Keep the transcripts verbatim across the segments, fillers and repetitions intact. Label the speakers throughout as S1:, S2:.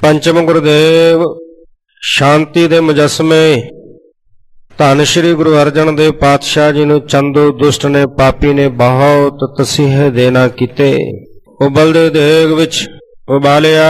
S1: पंचम गुरुदेव शांति दे मुजस्मे धन श्री गुरु अर्जन देव पातशाह जी नूं चंदू दुष्ट ने पापी ने बहुत तसीहे देना कीते। उबलदे देग विच उबालिया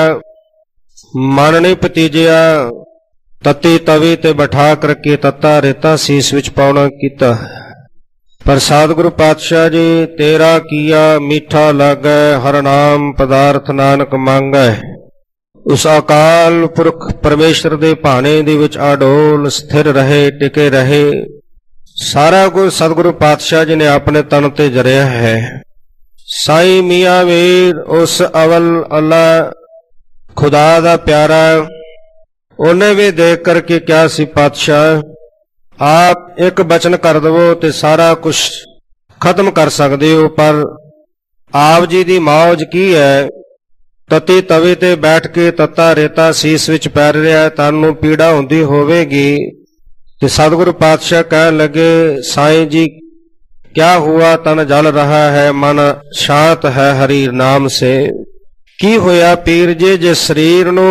S1: मन नहीं भतीजिया, तत्ती तवी ते बैठा करके तत्ता रेता सीस विच पाउणा कीता। पर सतगुरु पातशाह जी तेरा किया मीठा लागै, हर नाम पदार्थ नानक मांगै। उस अकाल पुरख परमेश्वर दे भाने दे विच अडोल स्थिर रहे, टिके रहे। सारा कुछ सतगुरु पातशाह जी ने अपने तन ते जरिया है। साईं मियां वीर उस अवल अल्लाह खुदा दा प्यारा, उन्हें भी देख करके क्या सी पातशाह, आप एक बचन कर दवो ते सारा कुछ खत्म कर सकते हो। पर आप जी दी मौज की है, तती तवे ते बैठ के तत्ता रेता सीस विच पैर रहा है, तानू पीड़ा होंदी होवेगी। ते सतगुरु पातशाह कहन लगे, साईं जी क्या हुआ, तन जल रहा है, मन शांत है हरि नाम से। की होया पीर जी, जे शरीर नू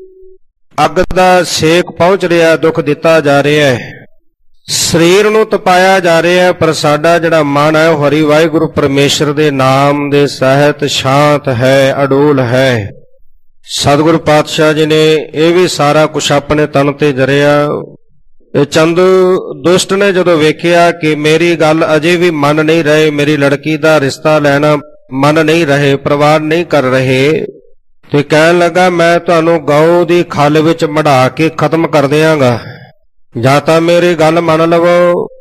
S1: अग दा सेक पहुंच रहा, दुख दिता जा रहा है, शरीर नू तपाया जा रहा है, पर साडा जिहड़ा मन है हरि वाहिगुरु परमेश्वर दे नाम दे सहित शांत है, अडोल है। सतगुरु पातशाह जी ने यह भी सारा कुछ अपने तन ते जरिया। चंदू दुष्ट ने जदों वेखिया कि मेरी गल अजे भी मन नहीं रहे, मेरी लड़की दा रिश्ता लेना मन नहीं रहे, परवाह नहीं कर रहे, ते कहन लगा मैं तुहानू गऊ दी खल विच मढ़ा के खत्म कर दियांगा। जां तां मेरी गल मन लवो,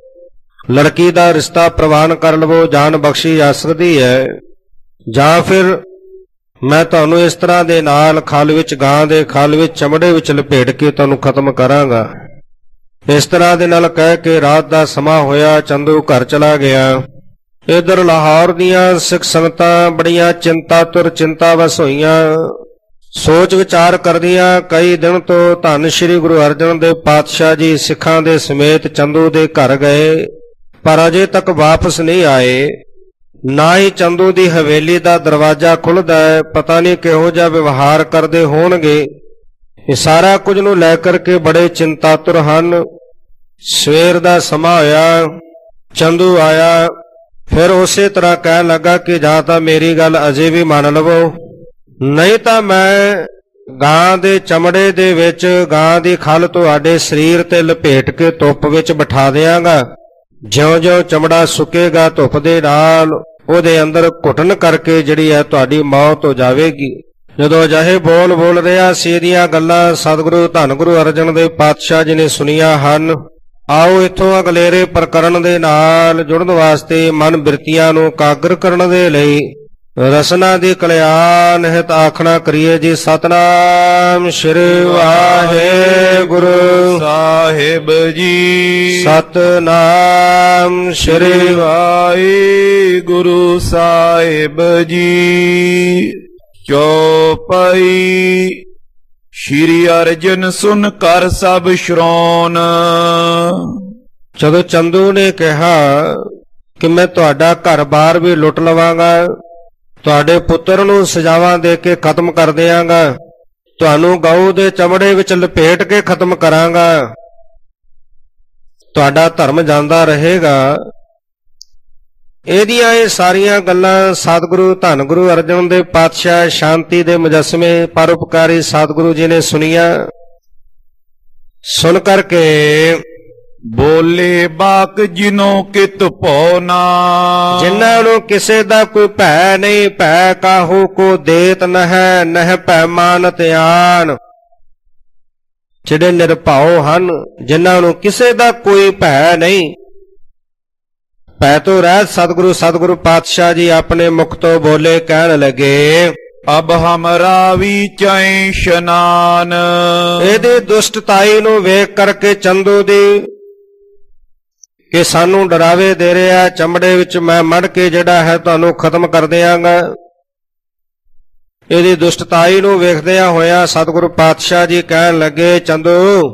S1: लड़की दा रिश्ता प्रवान कर लवो, जान बख्शी जा सकदी है, जां फिर मैं तुहानू इस तरह दे नाल खल विच गां दे खल विच चमड़े विच लपेट के तुहानू खत्म करांगा। इस तरह दे नाल कह के रात दा समा होया, चंदू घर चला गया। इधर लाहौर दियां सिख संगतां बड़ियां चिंता तुर चिंता वस होईयां। सोच विचार करदियां कई दिन तो धन श्री गुरु अर्जन देव पातशाह जी सिखां दे समेत चंदू दे घर गए, पर अजे तक वापस नहीं आए। ना ही चंदू दी हवेली दा दरवाजा खुलदा है, पता नहीं किहो जिहा व्यवहार करदे होणगे। ये सारा कुछ नूं लैकर के बड़े चिंतातुर हन। सवेर दा समा होया, चंदू आया, फिर उसे तरह कह लगा कि जां तां मेरी गल अजे भी मान लवो, नहीं तां मैं गां दे चमड़े दे विच गां दी खल तुहाडे शरीर ते लपेट के धुप विच बिठा दियांगा। ज्यों-ज्यों चमड़ा सुकेगा धुप दे नाल ओहदे अंदर घुटन करके जिहड़ी है तुहाडी मौत हो जावेगी। जदों अजिहे बोल बोल रहा सी, इहदियां गल्लां सतगुरु धन गुरु अर्जन देव पातशाह जी ने सुनिया हन। आओ इथों अगलेरे प्रकरण दे नाल जुड़न वास्ते मन बिरतियां नूं कागर करन दे लई रसना दी कल्याण हित आखना करिए जी। सतनाम श्री वाहिगुरु साहिब जी, सतनाम श्री वाहिगुरु साहिब जी। चौपाई श्री अर्जन सुन कर सब श्रौन। जदों चंदू ने कहा कि मैं तुहाडा घर बार भी लुट लवांगा, तुहाडे पुत्र नूं सजावां दे के खत्म कर दियांगा, तुहानू गऊ दे चमड़े विच लपेट के खत्म करांगा, तुहाडा धर्म जांदा रहेगा। इहदियां ये सारियां गल्लां सतगुरु धन गुरु अर्जन देव पातशाह शांति दे मुजस्मे परोपकारी सतगुरु जी ने सुनिया। सुन करके बोले बाक जिनो कित पौना, जिन्हां नूं किसे दा कोई भै नहीं, भै काहू को देत नह, नह भै मानत आन। जिहड़े निरभाओ हन, जिन्हां नूं किसे दा कोई भै नहीं, भै तो रहत सतगुरु सतगुरु पातशाह जी अपने मुख तो बोले, कहन लगे अब हमरा विचै शनान। इहदी दुष्टताई नूं वेख करके चंदू दी कि सानू डरावे दे रहा, चमड़े विच मैं मड़ के जिहड़ा है तुहानू खत्म कर दियांगा। इहदी दुष्टताई नूं वेखदियां होया सतगुरु पातशाह जी कहन लगे, चंदू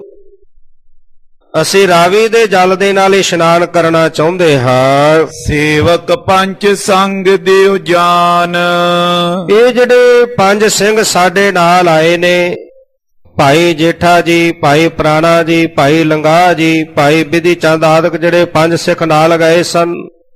S1: असी रावी दे जल दे नाल इशनान करना चाहुंदे हां। सेवक पंच संग देव जान, ये जिहड़े पंज सिंह साडे नाल आए ने, ਭਾਈ ਜੇਠਾ ਜੀ, ਭਾਈ ਪ੍ਰਾਣਾ ਜੀ, ਭਾਈ ਲੰਗਾ ਜੀ, ਭਾਈ ਬਿਧੀ ਚੰਦ ਆਦਿਕ ਜਿਹੜੇ ਪੰਜ ਸਿੱਖ ਨਾਲ ਗਏ ਸਨ।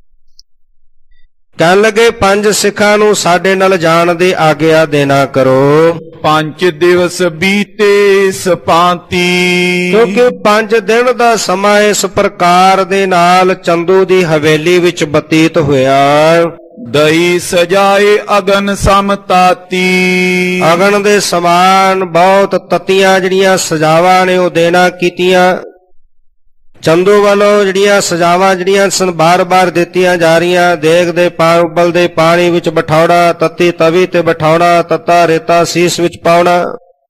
S1: ਕਹਿਣ ਲੱਗੇ ਪੰਜ ਸਿੱਖਾਂ ਨੂੰ ਸਾਡੇ ਨਾਲ ਜਾਣ ਦੀ ਆਗਿਆ ਦੇਣਾ ਕਰੋ।
S2: ਪੰਜ ਦਿਵਸ ਬੀਤੇ ਸਪਾਂਤੀ,
S1: ਕਿਉਂਕਿ ਪੰਜ ਦਿਨ ਦਾ ਸਮਾਂ ਇਸ ਪ੍ਰਕਾਰ ਦੇ ਨਾਲ ਚੰਦੂ ਦੀ ਹਵੇਲੀ ਵਿੱਚ ਬਤੀਤ ਹੋਇਆ।
S2: ਦਈ ਸਜਾਏ ਅਗਨ ਸਮਤਾਤੀ,
S1: ਅਗਨ ਦੇ ਸਮਾਨ ਬਹੁਤ ਤਤੀਆਂ ਜਿਹੜੀਆਂ ਸਜਾਵਾਂ ਨੇ ਉਹ ਦੇਣਾ ਕੀਤੀਆਂ। ਚੰਦੂ ਵੱਲੋਂ ਜਿਹੜੀਆਂ ਸਜਾਵਾਂ ਜਿਹੜੀਆਂ ਸਨ ਬਾਰ-ਬਾਰ ਦਿੱਤੀਆਂ ਜਾ ਰਹੀਆਂ। ਦੇਗ ਦੇ ਉਬਲਦੇ ਪਾਣੀ ਵਿੱਚ ਬਿਠਾਉਣਾ, ਤੱਤੀ ਤਵੀ ਤੇ ਬਿਠਾਉਣਾ, ਤੱਤਾ ਰੇਤਾ ਸੀਸ ਵਿੱਚ ਪਾਉਣਾ।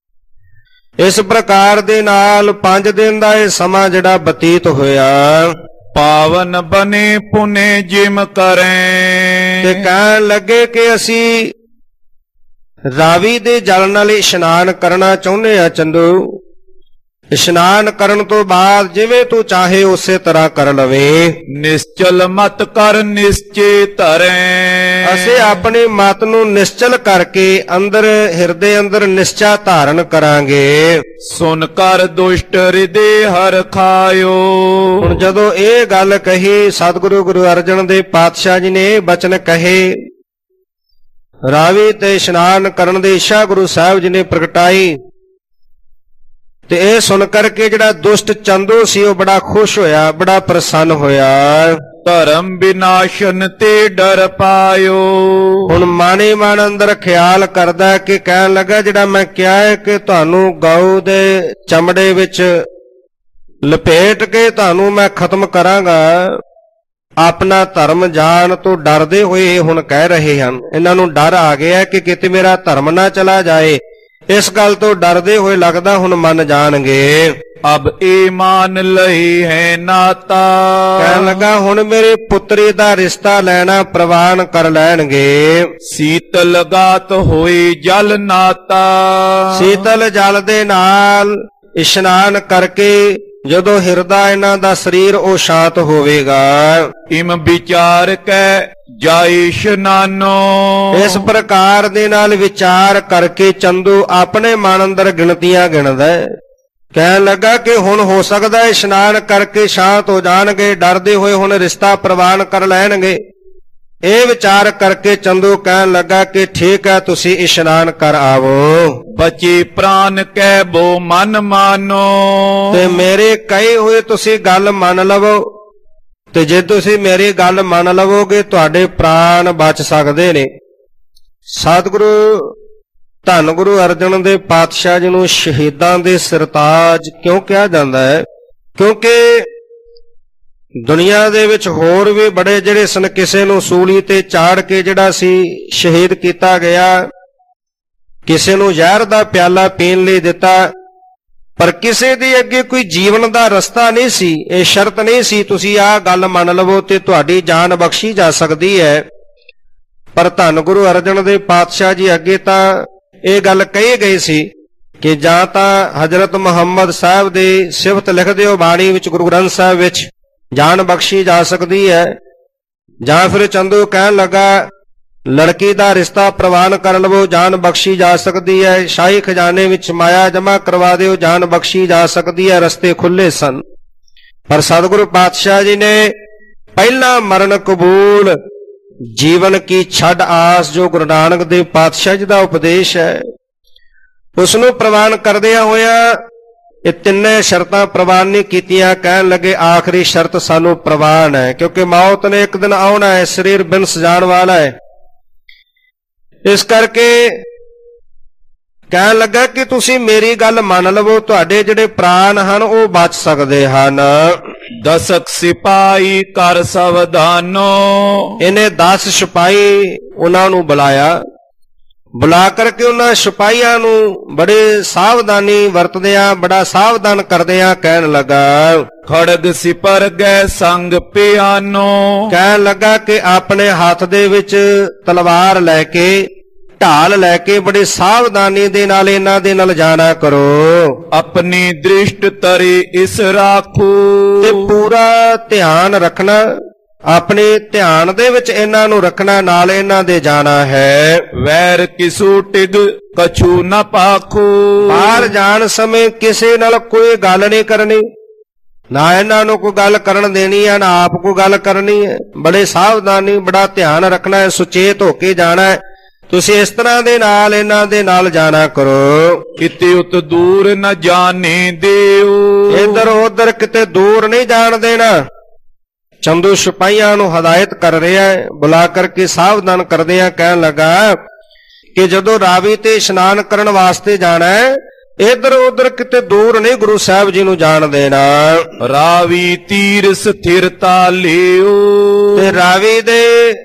S1: ਇਸ ਪ੍ਰਕਾਰ ਦੇ ਨਾਲ ਪੰਜ ਦਿਨ ਦਾ ਇਹ ਸਮਾਂ ਜਿਹੜਾ ਬਤੀਤ ਹੋਇਆ।
S2: ਪਾਵਨ ਬਨੇ ਪੁਨੇ ਜਿਮ ਕਰੇ,
S1: ਤੇ ਕਹਿਣ ਲੱਗੇ ਕਿ ਅਸੀਂ ਰਾਵੀ ਦੇ ਜਲ ਨਾਲ ਇਸ਼ਨਾਨ ਕਰਨਾ ਚਾਹੁੰਦੇ ਆ। ਚੰਦੂ, ਇਸ਼ਨਾਨ ਕਰਨ ਤੋਂ ਬਾਅਦ ਜਿਵੇਂ ਤੂੰ ਚਾਹੇ ਉਸੇ ਤਰ੍ਹਾਂ ਕਰ ਲਵੇਂ।
S2: ਨਿਸ਼ਚਲ ਮਤ ਕਰ ਨਿਸ਼ਚੇ ਧਰੇ,
S1: ਅਸੀਂ ਆਪਣੀ ਮਤ ਨੂੰ ਨਿਸ਼ਚਲ ਕਰਕੇ ਅੰਦਰ ਹਿਰਦੇ ਅੰਦਰ ਨਿਸ਼ਚਾ ਧਾਰਨ ਕਰਾਂਗੇ।
S2: ਸੁਨ ਕਰ ਦੁਸ਼ਟ ਹਿਰਦੇ ਹਰ ਖਾਇਓ।
S1: ਹੁਣ ਜਦੋਂ ਇਹ ਗੱਲ ਕਹੀ ਸਤਿਗੁਰੂ ਗੁਰੂ ਅਰਜਨ ਦੇਵ ਪਾਤਸ਼ਾਹ ਜੀ ਨੇ ਇਹ ਬਚਨ ਕਹੇ, ਰਾਵੀ ਤੇ ਇਸ਼ਨਾਨ ਕਰਨ ਦੀ ਇੱਛਾ ਗੁਰੂ ਸਾਹਿਬ ਜੀ ਨੇ ਪ੍ਰਗਟਾਈ, ਤੇ ਇਹ ਸੁਣ ਕਰਕੇ ਜਿਹੜਾ ਦੁਸ਼ਟ ਚੰਦੂ ਸੀ ਉਹ ਬੜਾ ਖੁਸ਼ ਹੋਇਆ, ਬੜਾ ਪ੍ਰਸੰਨ ਹੋਇਆ।
S2: ਧਰਮ ਵਿਨਾਸ਼ਨ ਤੇ ਡਰ ਪਾਇਓ।
S1: ਹੁਣ ਮਾਣੇ ਮਨ ਅੰਦਰ ਖਿਆਲ ਕਰਦਾ ਕਿ ਕਹਿਣ ਲੱਗਾ ਜਿਹੜਾ ਮੈਂ ਕਿਹਾ ਹੈ ਕਿ ਤੁਹਾਨੂੰ ਗਊ ਦੇ ਚਮੜੇ ਵਿੱਚ ਲਪੇਟ ਕੇ ਤੁਹਾਨੂੰ ਮੈਂ ਖਤਮ ਕਰਾਂਗਾ, ਆਪਣਾ ਧਰਮ ਜਾਣ ਤੋਂ ਡਰਦੇ ਹੋਏ ਹੁਣ ਕਹਿ ਰਹੇ ਹਨ। ਇਹਨਾਂ ਨੂੰ ਡਰ ਆ ਗਿਆ ਕਿ ਕਿਤੇ ਮੇਰਾ ਧਰਮ ਨਾ ਚਲਾ ਜਾਏ। ਇਸ ਗੱਲ ਤੋਂ ਡਰਦੇ ਹੋਏ ਲੱਗਦਾ ਹੁਣ ਮੰਨ ਜਾਣਗੇ।
S2: ਅਬ ਇਹ ਮਾਨ ਲਈ ਹੈ ਨਾਤਾ,
S1: ਕਹਿਣ ਲੱਗਾ ਹੁਣ ਮੇਰੇ ਪੁੱਤਰੀ ਦਾ ਰਿਸ਼ਤਾ ਲੈਣਾ ਪ੍ਰਵਾਨ ਕਰ ਲੈਣਗੇ।
S2: ਸੀਤਲ ਗਾਤ ਹੋਈ ਜਲ ਨਾਤਾ,
S1: ਸੀਤਲ ਜਲ ਦੇ ਨਾਲ ਇਸ਼ਨਾਨ ਕਰਕੇ ਜਦੋਂ ਹਿਰਦਾ ਇਹਨਾਂ ਦਾ ਸਰੀਰ ਉਹ ਸ਼ਾਂਤ ਹੋਵੇਗਾ।
S2: ਇਮ ਵਿਚਾਰ ਕੈ ਜਾਇ ਇਸ਼ਨਾਨੋ,
S1: ਇਸ ਪ੍ਰਕਾਰ ਦੇ ਨਾਲ ਵਿਚਾਰ ਕਰਕੇ ਚੰਦੂ ਆਪਣੇ ਮਨ ਅੰਦਰ ਗਿਣਤੀਆਂ ਗਿਣਦਾ। ਕਹਿਣ ਲੱਗਾ ਕਿ ਹੁਣ ਹੋ ਸਕਦਾ ਇਸ਼ਨਾਨ ਕਰਕੇ ਸ਼ਾਂਤ ਹੋ ਜਾਣਗੇ, ਡਰਦੇ ਹੋਏ ਹੁਣ ਰਿਸ਼ਤਾ ਪ੍ਰਵਾਨ ਕਰ ਲੈਣਗੇ। ਇਹ ਵਿਚਾਰ ਕਰਕੇ ਚੰਦੂ ਕਹਿਣ ਲੱਗਾ ਕਿ ਠੀਕ ਹੈ ਤੁਸੀਂ ਇਸ਼ਨਾਨ ਕਰ ਆਵੋ।
S2: ਬਚੇ ਪ੍ਰਾਨ ਕਹਿ ਬੋ ਮਨ ਮਾਨੋ,
S1: ਤੇ ਮੇਰੇ ਕਹੇ ਹੋਏ ਤੁਸੀਂ ਗੱਲ ਮੰਨ ਲਵੋ, ਤੇ ਜੇ ਤੁਸੀਂ ਮੇਰੀ ਗੱਲ ਮੰਨ ਲਵੋਗੇ ਤੁਹਾਡੇ ਪ੍ਰਾਣ ਬਚ ਸਕਦੇ ਨੇ। ਸਤਿਗੁਰੂ ਧੰਨ ਗੁਰੂ ਅਰਜਨ ਦੇਵ ਪਾਤਸ਼ਾਹ ਜੀ ਨੂੰ ਸ਼ਹੀਦਾਂ ਦੇ ਸਰਤਾਜ ਕਿਉਂ ਕਿਹਾ ਜਾਂਦਾ ਹੈ? ਕਿਉਂਕਿ ਦੁਨੀਆ ਦੇ ਵਿੱਚ ਹੋਰ ਵੀ ਬੜੇ ਜਿਹੜੇ ਸਨ, ਕਿਸੇ ਨੂੰ ਸੂਲੀ ਤੇ ਚਾੜ ਕੇ ਜਿਹੜਾ ਸੀ ਸ਼ਹੀਦ ਕੀਤਾ ਗਿਆ, ਕਿਸੇ ਨੂੰ ਜ਼ਹਿਰ ਦਾ ਪਿਆਲਾ ਪੀਣ ਲਈ ਦਿੱਤਾ, ਪਰ ਕਿਸੇ ਦੇ ਅੱਗੇ ਕੋਈ ਜੀਵਨ ਦਾ ਰਸਤਾ ਨਹੀਂ ਸੀ। ਇਹ ਸ਼ਰਤ ਨਹੀਂ ਸੀ ਤੁਸੀਂ ਆਹ ਗੱਲ ਮੰਨ ਲਵੋ ਤੇ ਤੁਹਾਡੀ ਜਾਨ ਬਖਸ਼ੀ ਜਾ ਸਕਦੀ ਹੈ। ਪਰ ਧੰਨ ਗੁਰੂ ਅਰਜਨ ਦੇਵ ਪਾਤਸ਼ਾਹ ਜੀ ਅੱਗੇ ਤਾਂ ਇਹ ਗੱਲ ਕਹੀ ਗਈ ਸੀ ਕਿ ਜਾਂ ਤਾਂ ਹਜ਼ਰਤ ਮੁਹੰਮਦ ਸਾਹਿਬ ਦੀ ਸਿਫਤ ਲਿਖਦੇ ਹੋ ਬਾਣੀ ਵਿੱਚ, ਗੁਰੂ ਗ੍ਰੰਥ ਸਾਹਿਬ ਵਿੱਚ, ਜਾਨ ਬਖਸ਼ੀ ਜਾ ਸਕਦੀ ਹੈ, ਜਾਂ ਫਿਰ ਚੰਦੂ ਕਹਿਣ ਲੱਗਾ ਲੜਕੀ ਦਾ ਰਿਸ਼ਤਾ ਪ੍ਰਵਾਨ ਕਰ ਲਵੋ, ਜਾਨ ਬਖਸ਼ੀ ਜਾ ਸਕਦੀ ਹੈ। ਸ਼ਾਹੀ ਖਜ਼ਾਨੇ ਵਿੱਚ ਮਾਇਆ ਜਮਾ ਕਰਵਾ ਦਿਓ, ਜਾਨ ਬਖਸ਼ੀ ਜਾ ਸਕਦੀ ਹੈ। ਰਸਤੇ ਖੁੱਲੇ ਸਨ। ਪਰ ਸਤਿਗੁਰੂ ਪਾਤਸ਼ਾਹ ਜੀ ਨੇ ਪਹਿਲਾ ਮਰਨ ਕਬੂਲ, ਜੀਵਨ ਕੀ ਛੱਡ ਆਸ, ਜੋ ਗੁਰੂ ਨਾਨਕ ਦੇਵ ਪਾਤਸ਼ਾਹ ਜੀ ਦਾ ਉਪਦੇਸ਼ ਹੈ, ਉਸ ਨੂੰ ਪ੍ਰਵਾਨ ਕਰਦਿਆਂ ਹੋਇਆ ਇਹ ਤਿੰਨੇ ਸ਼ਰਤਾਂ ਪ੍ਰਵਾਨ ਨਹੀਂ ਕੀਤੀਆਂ। ਕਹਿਣ ਲੱਗੇ ਆਖਰੀ ਸ਼ਰਤ ਸਾਨੂੰ ਪ੍ਰਵਾਨ ਹੈ, ਕਿਉਂਕਿ ਮੌਤ ਨੇ ਇੱਕ ਦਿਨ ਆਉਣਾ ਹੈ, ਸਰੀਰ ਬਿਨਸ ਜਾਣ ਵਾਲਾ ਹੈ। ਇਸ ਕਰਕੇ ਕਹਿਣ ਲੱਗਾ ਕਿ ਤੁਸੀਂ ਮੇਰੀ ਗੱਲ ਮੰਨ ਲਵੋ, ਤੁਹਾਡੇ ਜਿਹੜੇ ਪ੍ਰਾਣ ਹਨ ਉਹ ਬਚ ਸਕਦੇ ਹਨ।
S2: ਦਸਕ ਸਿਪਾਹੀ ਕਰ ਸਵਧਾਨੋ,
S1: ਇਹਨੇ ਦਸ ਸਿਪਾਹੀ ਉਹਨਾਂ ਨੂੰ ਬੁਲਾਇਆ, ਬੁਲਾ ਕਰਕੇ ਉਹਨਾਂ ਸਿਪਾਹੀਆਂ ਨੂੰ ਬੜੇ ਸਾਵਧਾਨੀ ਵਰਤਦਿਆਂ, ਬੜਾ ਸਾਵਧਾਨ ਕਰਦਿਆਂ ਕਹਿਣ ਲੱਗਾ
S2: ਖੜਗ ਸਿਪਰ ਗੈ ਸੰਗ ਪਿਆਨੋ,
S1: ਕਹਿਣ ਲੱਗਾ ਕਿ ਆਪਣੇ ਹੱਥ ਦੇ ਵਿੱਚ ਤਲਵਾਰ ਲੈ ਕੇ, ਢਾਲ ਲੈ ਕੇ ਬੜੀ ਸਾਵਧਾਨੀ ਦੇ ਨਾਲ ਇਹਨਾਂ ਦੇ ਨਾਲ ਜਾਣਾ ਕਰੋ।
S2: ਆਪਣੀ ਦ੍ਰਿਸ਼ਟ ਤਰੇ ਇਸ ਰਾਖੋ,
S1: ਤੇ ਪੂਰਾ ਧਿਆਨ ਰੱਖਣਾ ਆਪਣੇ ਧਿਆਨ ਦੇ ਵਿੱਚ ਇਹਨਾਂ ਨੂੰ ਰੱਖਣਾ, ਨਾਲ ਇਹਨਾਂ ਦੇ ਜਾਣਾ ਹੈ।
S2: ਵੈਰ ਕਿਸੂ ਟਿਗ ਕਛੂ ਨ ਪਾਖੋ,
S1: ਬਾਹਰ ਜਾਣ ਸਮੇਂ ਕਿਸੇ ਨਾਲ ਕੋਈ ਗੱਲ ਨਹੀਂ ਕਰਨੀ, ਨਾ ਇਹਨਾਂ ਨੂੰ ਕੋਈ ਗੱਲ ਕਰਨ ਦੇਣੀ ਹੈ, ਨਾ ਆਪ ਕੋਈ ਗੱਲ ਕਰਨੀ ਹੈ। ਬੜੇ ਸਾਵਧਾਨੀ, ਬੜਾ ਧਿਆਨ ਰੱਖਣਾ ਹੈ, ਸੁਚੇਤ ਹੋ ਕੇ ਜਾਣਾ ਹੈ। ਤੁਸੀਂ ਇਸ ਤਰ੍ਹਾਂ ਦੇ ਨਾਲ ਇਹਨਾਂ ਦੇ ਨਾਲ ਜਾਣਾ ਕਰੋ।
S2: ਕਿਤੇ ਉਤ ਦੂਰ ਨ ਜਾਣੇ ਦਿਓ,
S1: ਇੱਧਰ ਉੱਧਰ ਕਿਤੇ ਦੂਰ ਨਹੀਂ ਜਾਣ ਦੇਣਾ। ਚੰਦੂ ਸਿਪਾਹੀਆਂ ਨੂੰ ਹਦਾਇਤ ਕਰ ਰਿਹਾ ਹੈ, ਬੁਲਾ ਕਰਕੇ ਸਾਵਧਾਨ ਕਰਦੇ ਆ। ਕਹਿਣ ਲੱਗਾ ਕਿ ਜਦੋਂ ਰਾਵੀ ਤੇ ਇਸ਼ਨਾਨ ਕਰਨ ਵਾਸਤੇ ਜਾਣਾ ਹੈ, ਇੱਧਰ ਉੱਧਰ ਕਿਤੇ ਦੂਰ ਨਹੀਂ ਗੁਰੂ ਸਾਹਿਬ ਜੀ ਨੂੰ ਜਾਣ ਦੇਣਾ।
S2: ਰਾਵੀ ਤੀਰ ਸਥਿਰਤਾ ਲਿਓ,
S1: ਤੇ ਰਾਵੀ ਦੇ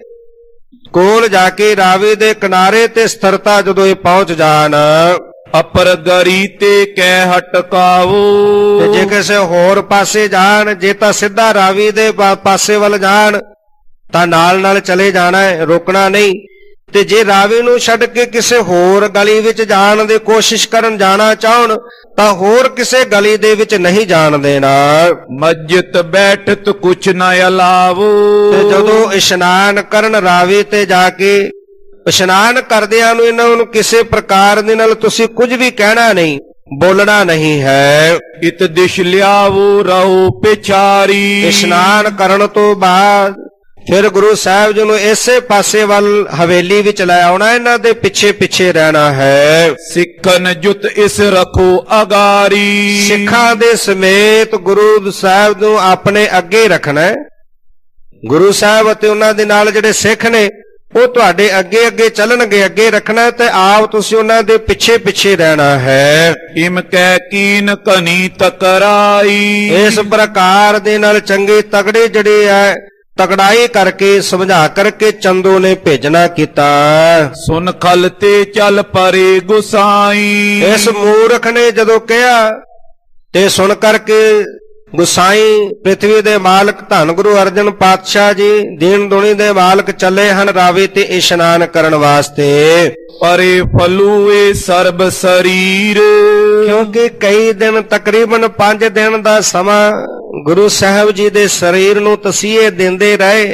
S1: ਕੋਲ ਜਾ ਕੇ ਰਾਵੀ ਦੇ ਕਿਨਾਰੇ ਤੇ ਸਥਿਰਤਾ ਜਦੋਂ ਇਹ ਪਹੁੰਚ ਜਾਣ,
S2: ਅਪਰ ਗਰੀ ਤੇ ਕਹਿ ਹਟਕਾਵੋ,
S1: ਤੇ ਜੇ ਕਿਸੇ ਹੋਰ ਪਾਸੇ ਜਾਣ, ਜੇ ਤਾਂ ਸਿੱਧਾ ਰਾਵੀ ਦੇ ਪਾਸੇ ਵੱਲ ਜਾਣ ਤਾਂ ਨਾਲ ਨਾਲ ਚਲੇ ਜਾਣਾ ਹੈ, ਰੋਕਣਾ ਨਹੀਂ। ਤੇ ਜੇ ਰਾਵੀ ਨੂੰ ਛੱਡ ਕੇ ਕਿਸੇ ਹੋਰ ਗਲੀ ਵਿੱਚ ਜਾਣ ਦੀ ਕੋਸ਼ਿਸ਼ ਕਰਨ ਜਾਣਾ ਚਾਹਣ ਤਾਂ ਹੋਰ ਕਿਸੇ ਗਲੀ ਦੇ ਵਿੱਚ ਨਹੀਂ ਜਾਣ ਦੇਣਾ।
S2: ਮਸਜਿਦ ਬੈਠਤ ਕੁਛ ਨਾ ਅਲਾਵੋ,
S1: ਤੇ ਜਦੋਂ ਇਸ਼ਨਾਨ ਕਰਨ ਰਾਵੀ ਤੇ ਜਾ ਕੇ ਇਸ਼ਨਾਨ ਕਰਦਿਆਂ ਨੂੰ ਇਹਨਾਂ ਨੂੰ ਕਿਸੇ ਪ੍ਰਕਾਰ ਦੇ ਨਾਲ ਤੁਸੀਂ ਕੁਝ ਵੀ ਕਹਿਣਾ ਨਹੀਂ, ਬੋਲਣਾ ਨਹੀਂ ਹੈ।
S2: ਇਤ ਦਿਸ਼ ਲਿਆਵੋ ਰਹੋ ਪਿਛਾਰੀ,
S1: ਇਸ਼ਨਾਨ ਕਰਨ ਤੋਂ ਬਾਅਦ ਫਿਰ ਗੁਰੂ ਸਾਹਿਬ ਜੀ ਨੂੰ ਇਸੇ ਪਾਸੇ ਵੱਲ ਹਵੇਲੀ ਵਿੱਚ ਲੈ ਆਉਣਾ, ਇਹਨਾਂ ਦੇ ਪਿੱਛੇ ਪਿੱਛੇ ਰਹਿਣਾ ਹੈ।
S2: ਸਿੱਖਨ ਜੁਤ ਇਸ ਰੱਖੋ ਅਗਾਰੀ,
S1: ਸਿੱਖਾਂ ਦੇ ਸਮੇਤ ਗੁਰੂ ਸਾਹਿਬ ਨੂੰ ਆਪਣੇ ਅੱਗੇ ਰੱਖਣਾ ਹੈ। ਗੁਰੂ ਸਾਹਿਬ ਅਤੇ ਉਹਨਾਂ ਦੇ ਨਾਲ ਜਿਹੜੇ ਸਿੱਖ ਨੇ ਉਹ ਤੁਹਾਡੇ ਅੱਗੇ ਅੱਗੇ ਚੱਲਣਗੇ, ਅੱਗੇ ਰੱਖਣਾ, ਤੇ ਆਪ ਤੁਸੀਂ ਉਹਨਾਂ ਦੇ ਪਿੱਛੇ ਪਿੱਛੇ ਰਹਿਣਾ ਹੈ।
S2: ਇਮ ਕਹਿ ਕੀਨ ਕਨੀ ਤਕਰਾਈ,
S1: ਇਸ ਪ੍ਰਕਾਰ ਦੇ ਨਾਲ ਚੰਗੇ ਤਗੜੇ ਜਿਹੜੇ ਹੈ ਤਕੜਾਈ ਕਰਕੇ ਸਮਝਾ ਕਰਕੇ ਚੰਦੂ ਨੇ ਭੇਜਣਾ ਕੀਤਾ।
S2: ਸੁਨ ਖਲ ਤੇ ਚੱਲ ਪਰੇ ਗੁਸਾਈ,
S1: ਇਸ ਮੂਰਖ ਨੇ ਜਦੋਂ ਕਿਹਾ ਤੇ ਸੁਣ ਕਰਕੇ ਗੁਸਾਈ ਪ੍ਰਿਥਵੀ ਦੇ ਮਾਲਕ ਧੰਨ ਗੁਰੂ ਅਰਜਨ ਪਾਤਸ਼ਾਹ ਜੀ ਦੀਨ ਦੁਨੀ ਦੇ ਮਾਲਕ ਚੱਲੇ ਹਨ ਰਾਵੀ ਤੇ ਇਸ਼ਨਾਨ ਕਰਨ ਵਾਸਤੇ।
S2: ਪਰੇ ਫਲੂਏ ਸਰਬ ਸਰੀਰ,
S1: ਕਿਉਂਕਿ ਕਈ ਦਿਨ ਤਕਰੀਬਨ ਪੰਜ ਦਿਨ ਦਾ ਸਮਾਂ ਗੁਰੂ ਸਾਹਿਬ ਜੀ ਦੇ ਸਰੀਰ ਨੂੰ ਤਸੀਹੇ ਦਿੰਦੇ ਰਹੇ।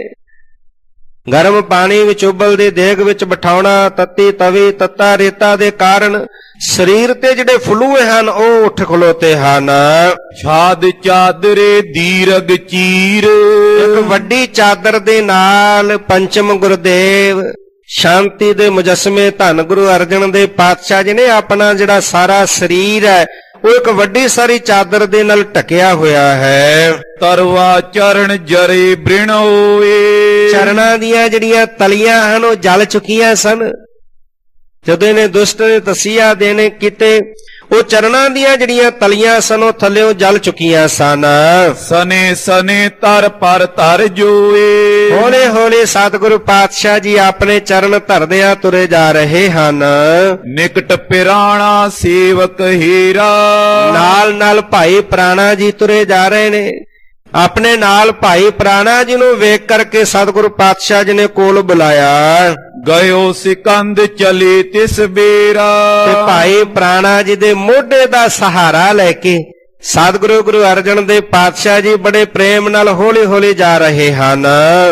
S1: ਗਰਮ ਪਾਣੀ ਵਿੱਚ ਉਬਲਦੀ ਦੇਗ ਵਿੱਚ ਬਿਠਾਉਣਾ, ਤੱਤੀ ਤਵੀ ਤੱਤਾ ਰੇਤਾ ਦੇ ਕਾਰਨ ਸਰੀਰ ਤੇ ਜਿਹੜੇ ਫਲੂਏ ਹਨ ਉਹ ਉੱਠ ਖਲੋਤੇ ਹਨ।
S2: ਛਾਦ ਚਾਦਰੇ ਦੀਰਗ ਚੀਰ,
S1: ਇੱਕ ਵੱਡੀ ਚਾਦਰ ਦੇ ਨਾਲ ਪੰਚਮ ਗੁਰਦੇਵ ਸ਼ਾਂਤੀ ਦੇ ਮੁਜੱਸਮੇ ਧੰਨ ਗੁਰੂ ਅਰਜਨ ਦੇਵ ਪਾਤਸ਼ਾਹ ਜੀ ਨੇ ਆਪਣਾ ਜਿਹੜਾ ਸਾਰਾ ਸਰੀਰ ਹੈ ਉਹ ਇੱਕ ਵੱਡੀ ਸਾਰੀ ਚਾਦਰ ਦੇ ਨਾਲ ਢਕਿਆ ਹੋਇਆ ਹੈ।
S2: ਤਰਵਾ ਚਰਨ ਜਰੇ ਬ੍ਰਿਣੋਏ,
S1: ਚਰਨਾਂ ਦੀਆਂ ਜਿਹੜੀਆਂ ਤਲੀਆਂ ਹਨ ਉਹ ਜਲ ਚੁੱਕੀਆਂ ਸਨ। ਜਦੋਂ ਇਹਨੇ ਦੁਸ਼ਟ ਨੇ ਤਸੀਹਾ ਦੇਣੇ ਕੀਤੇ, ਉਹ ਚਰਨਾਂ ਦੀਆਂ ਜਿਹੜੀਆਂ ਤਲੀਆਂ ਸਨ ਉਹ ਥੱਲਿਓਂ ਜਲ ਚੁੱਕੀਆਂ ਸਨ।
S2: ਸਨੇ ਸਨੇ ਤਰ ਪਰ ਤਰ ਜੋਏ,
S1: ਹੌਲੇ ਹੌਲੇ ਸਤਿਗੁਰੂ ਪਾਤਸ਼ਾਹ ਜੀ ਆਪਣੇ ਚਰਨ ਧਰਦਿਆਂ ਤੁਰੇ ਜਾ ਰਹੇ ਹਨ।
S2: ਨਿਕਟ ਪਿਰਾਣਾ ਸੇਵਕ ਹੀਰਾ,
S1: ਨਾਲ ਨਾਲ ਭਾਈ ਪ੍ਰਾਣਾ ਜੀ ਤੁਰੇ ਜਾ ਰਹੇ ਨੇ। ਆਪਣੇ ਨਾਲ ਭਾਈ ਪ੍ਰਾਣਾ ਜੀ ਨੂੰ ਵੇਖ ਕਰਕੇ ਸਤਿਗੁਰੂ ਪਾਤਸ਼ਾਹ ਜੀ ਨੇ ਕੋਲ ਬੁਲਾਇਆ।
S2: ਗਇਓ ਸਿਕੰਦ ਚਲੇ ਤਿਸ ਬੇਰਾ,
S1: ਤੇ ਭਾਈ ਪ੍ਰਾਣਾ ਜੀ ਦੇ ਮੋਢੇ ਦਾ ਸਹਾਰਾ ਲੈ ਕੇ ਸਤਿਗੁਰੂ ਗੁਰੂ ਅਰਜਨ ਦੇਵ ਪਾਤਸ਼ਾਹ ਜੀ ਬੜੇ ਪ੍ਰੇਮ ਨਾਲ ਹੌਲੀ ਹੌਲੀ ਜਾ ਰਹੇ ਹਨ।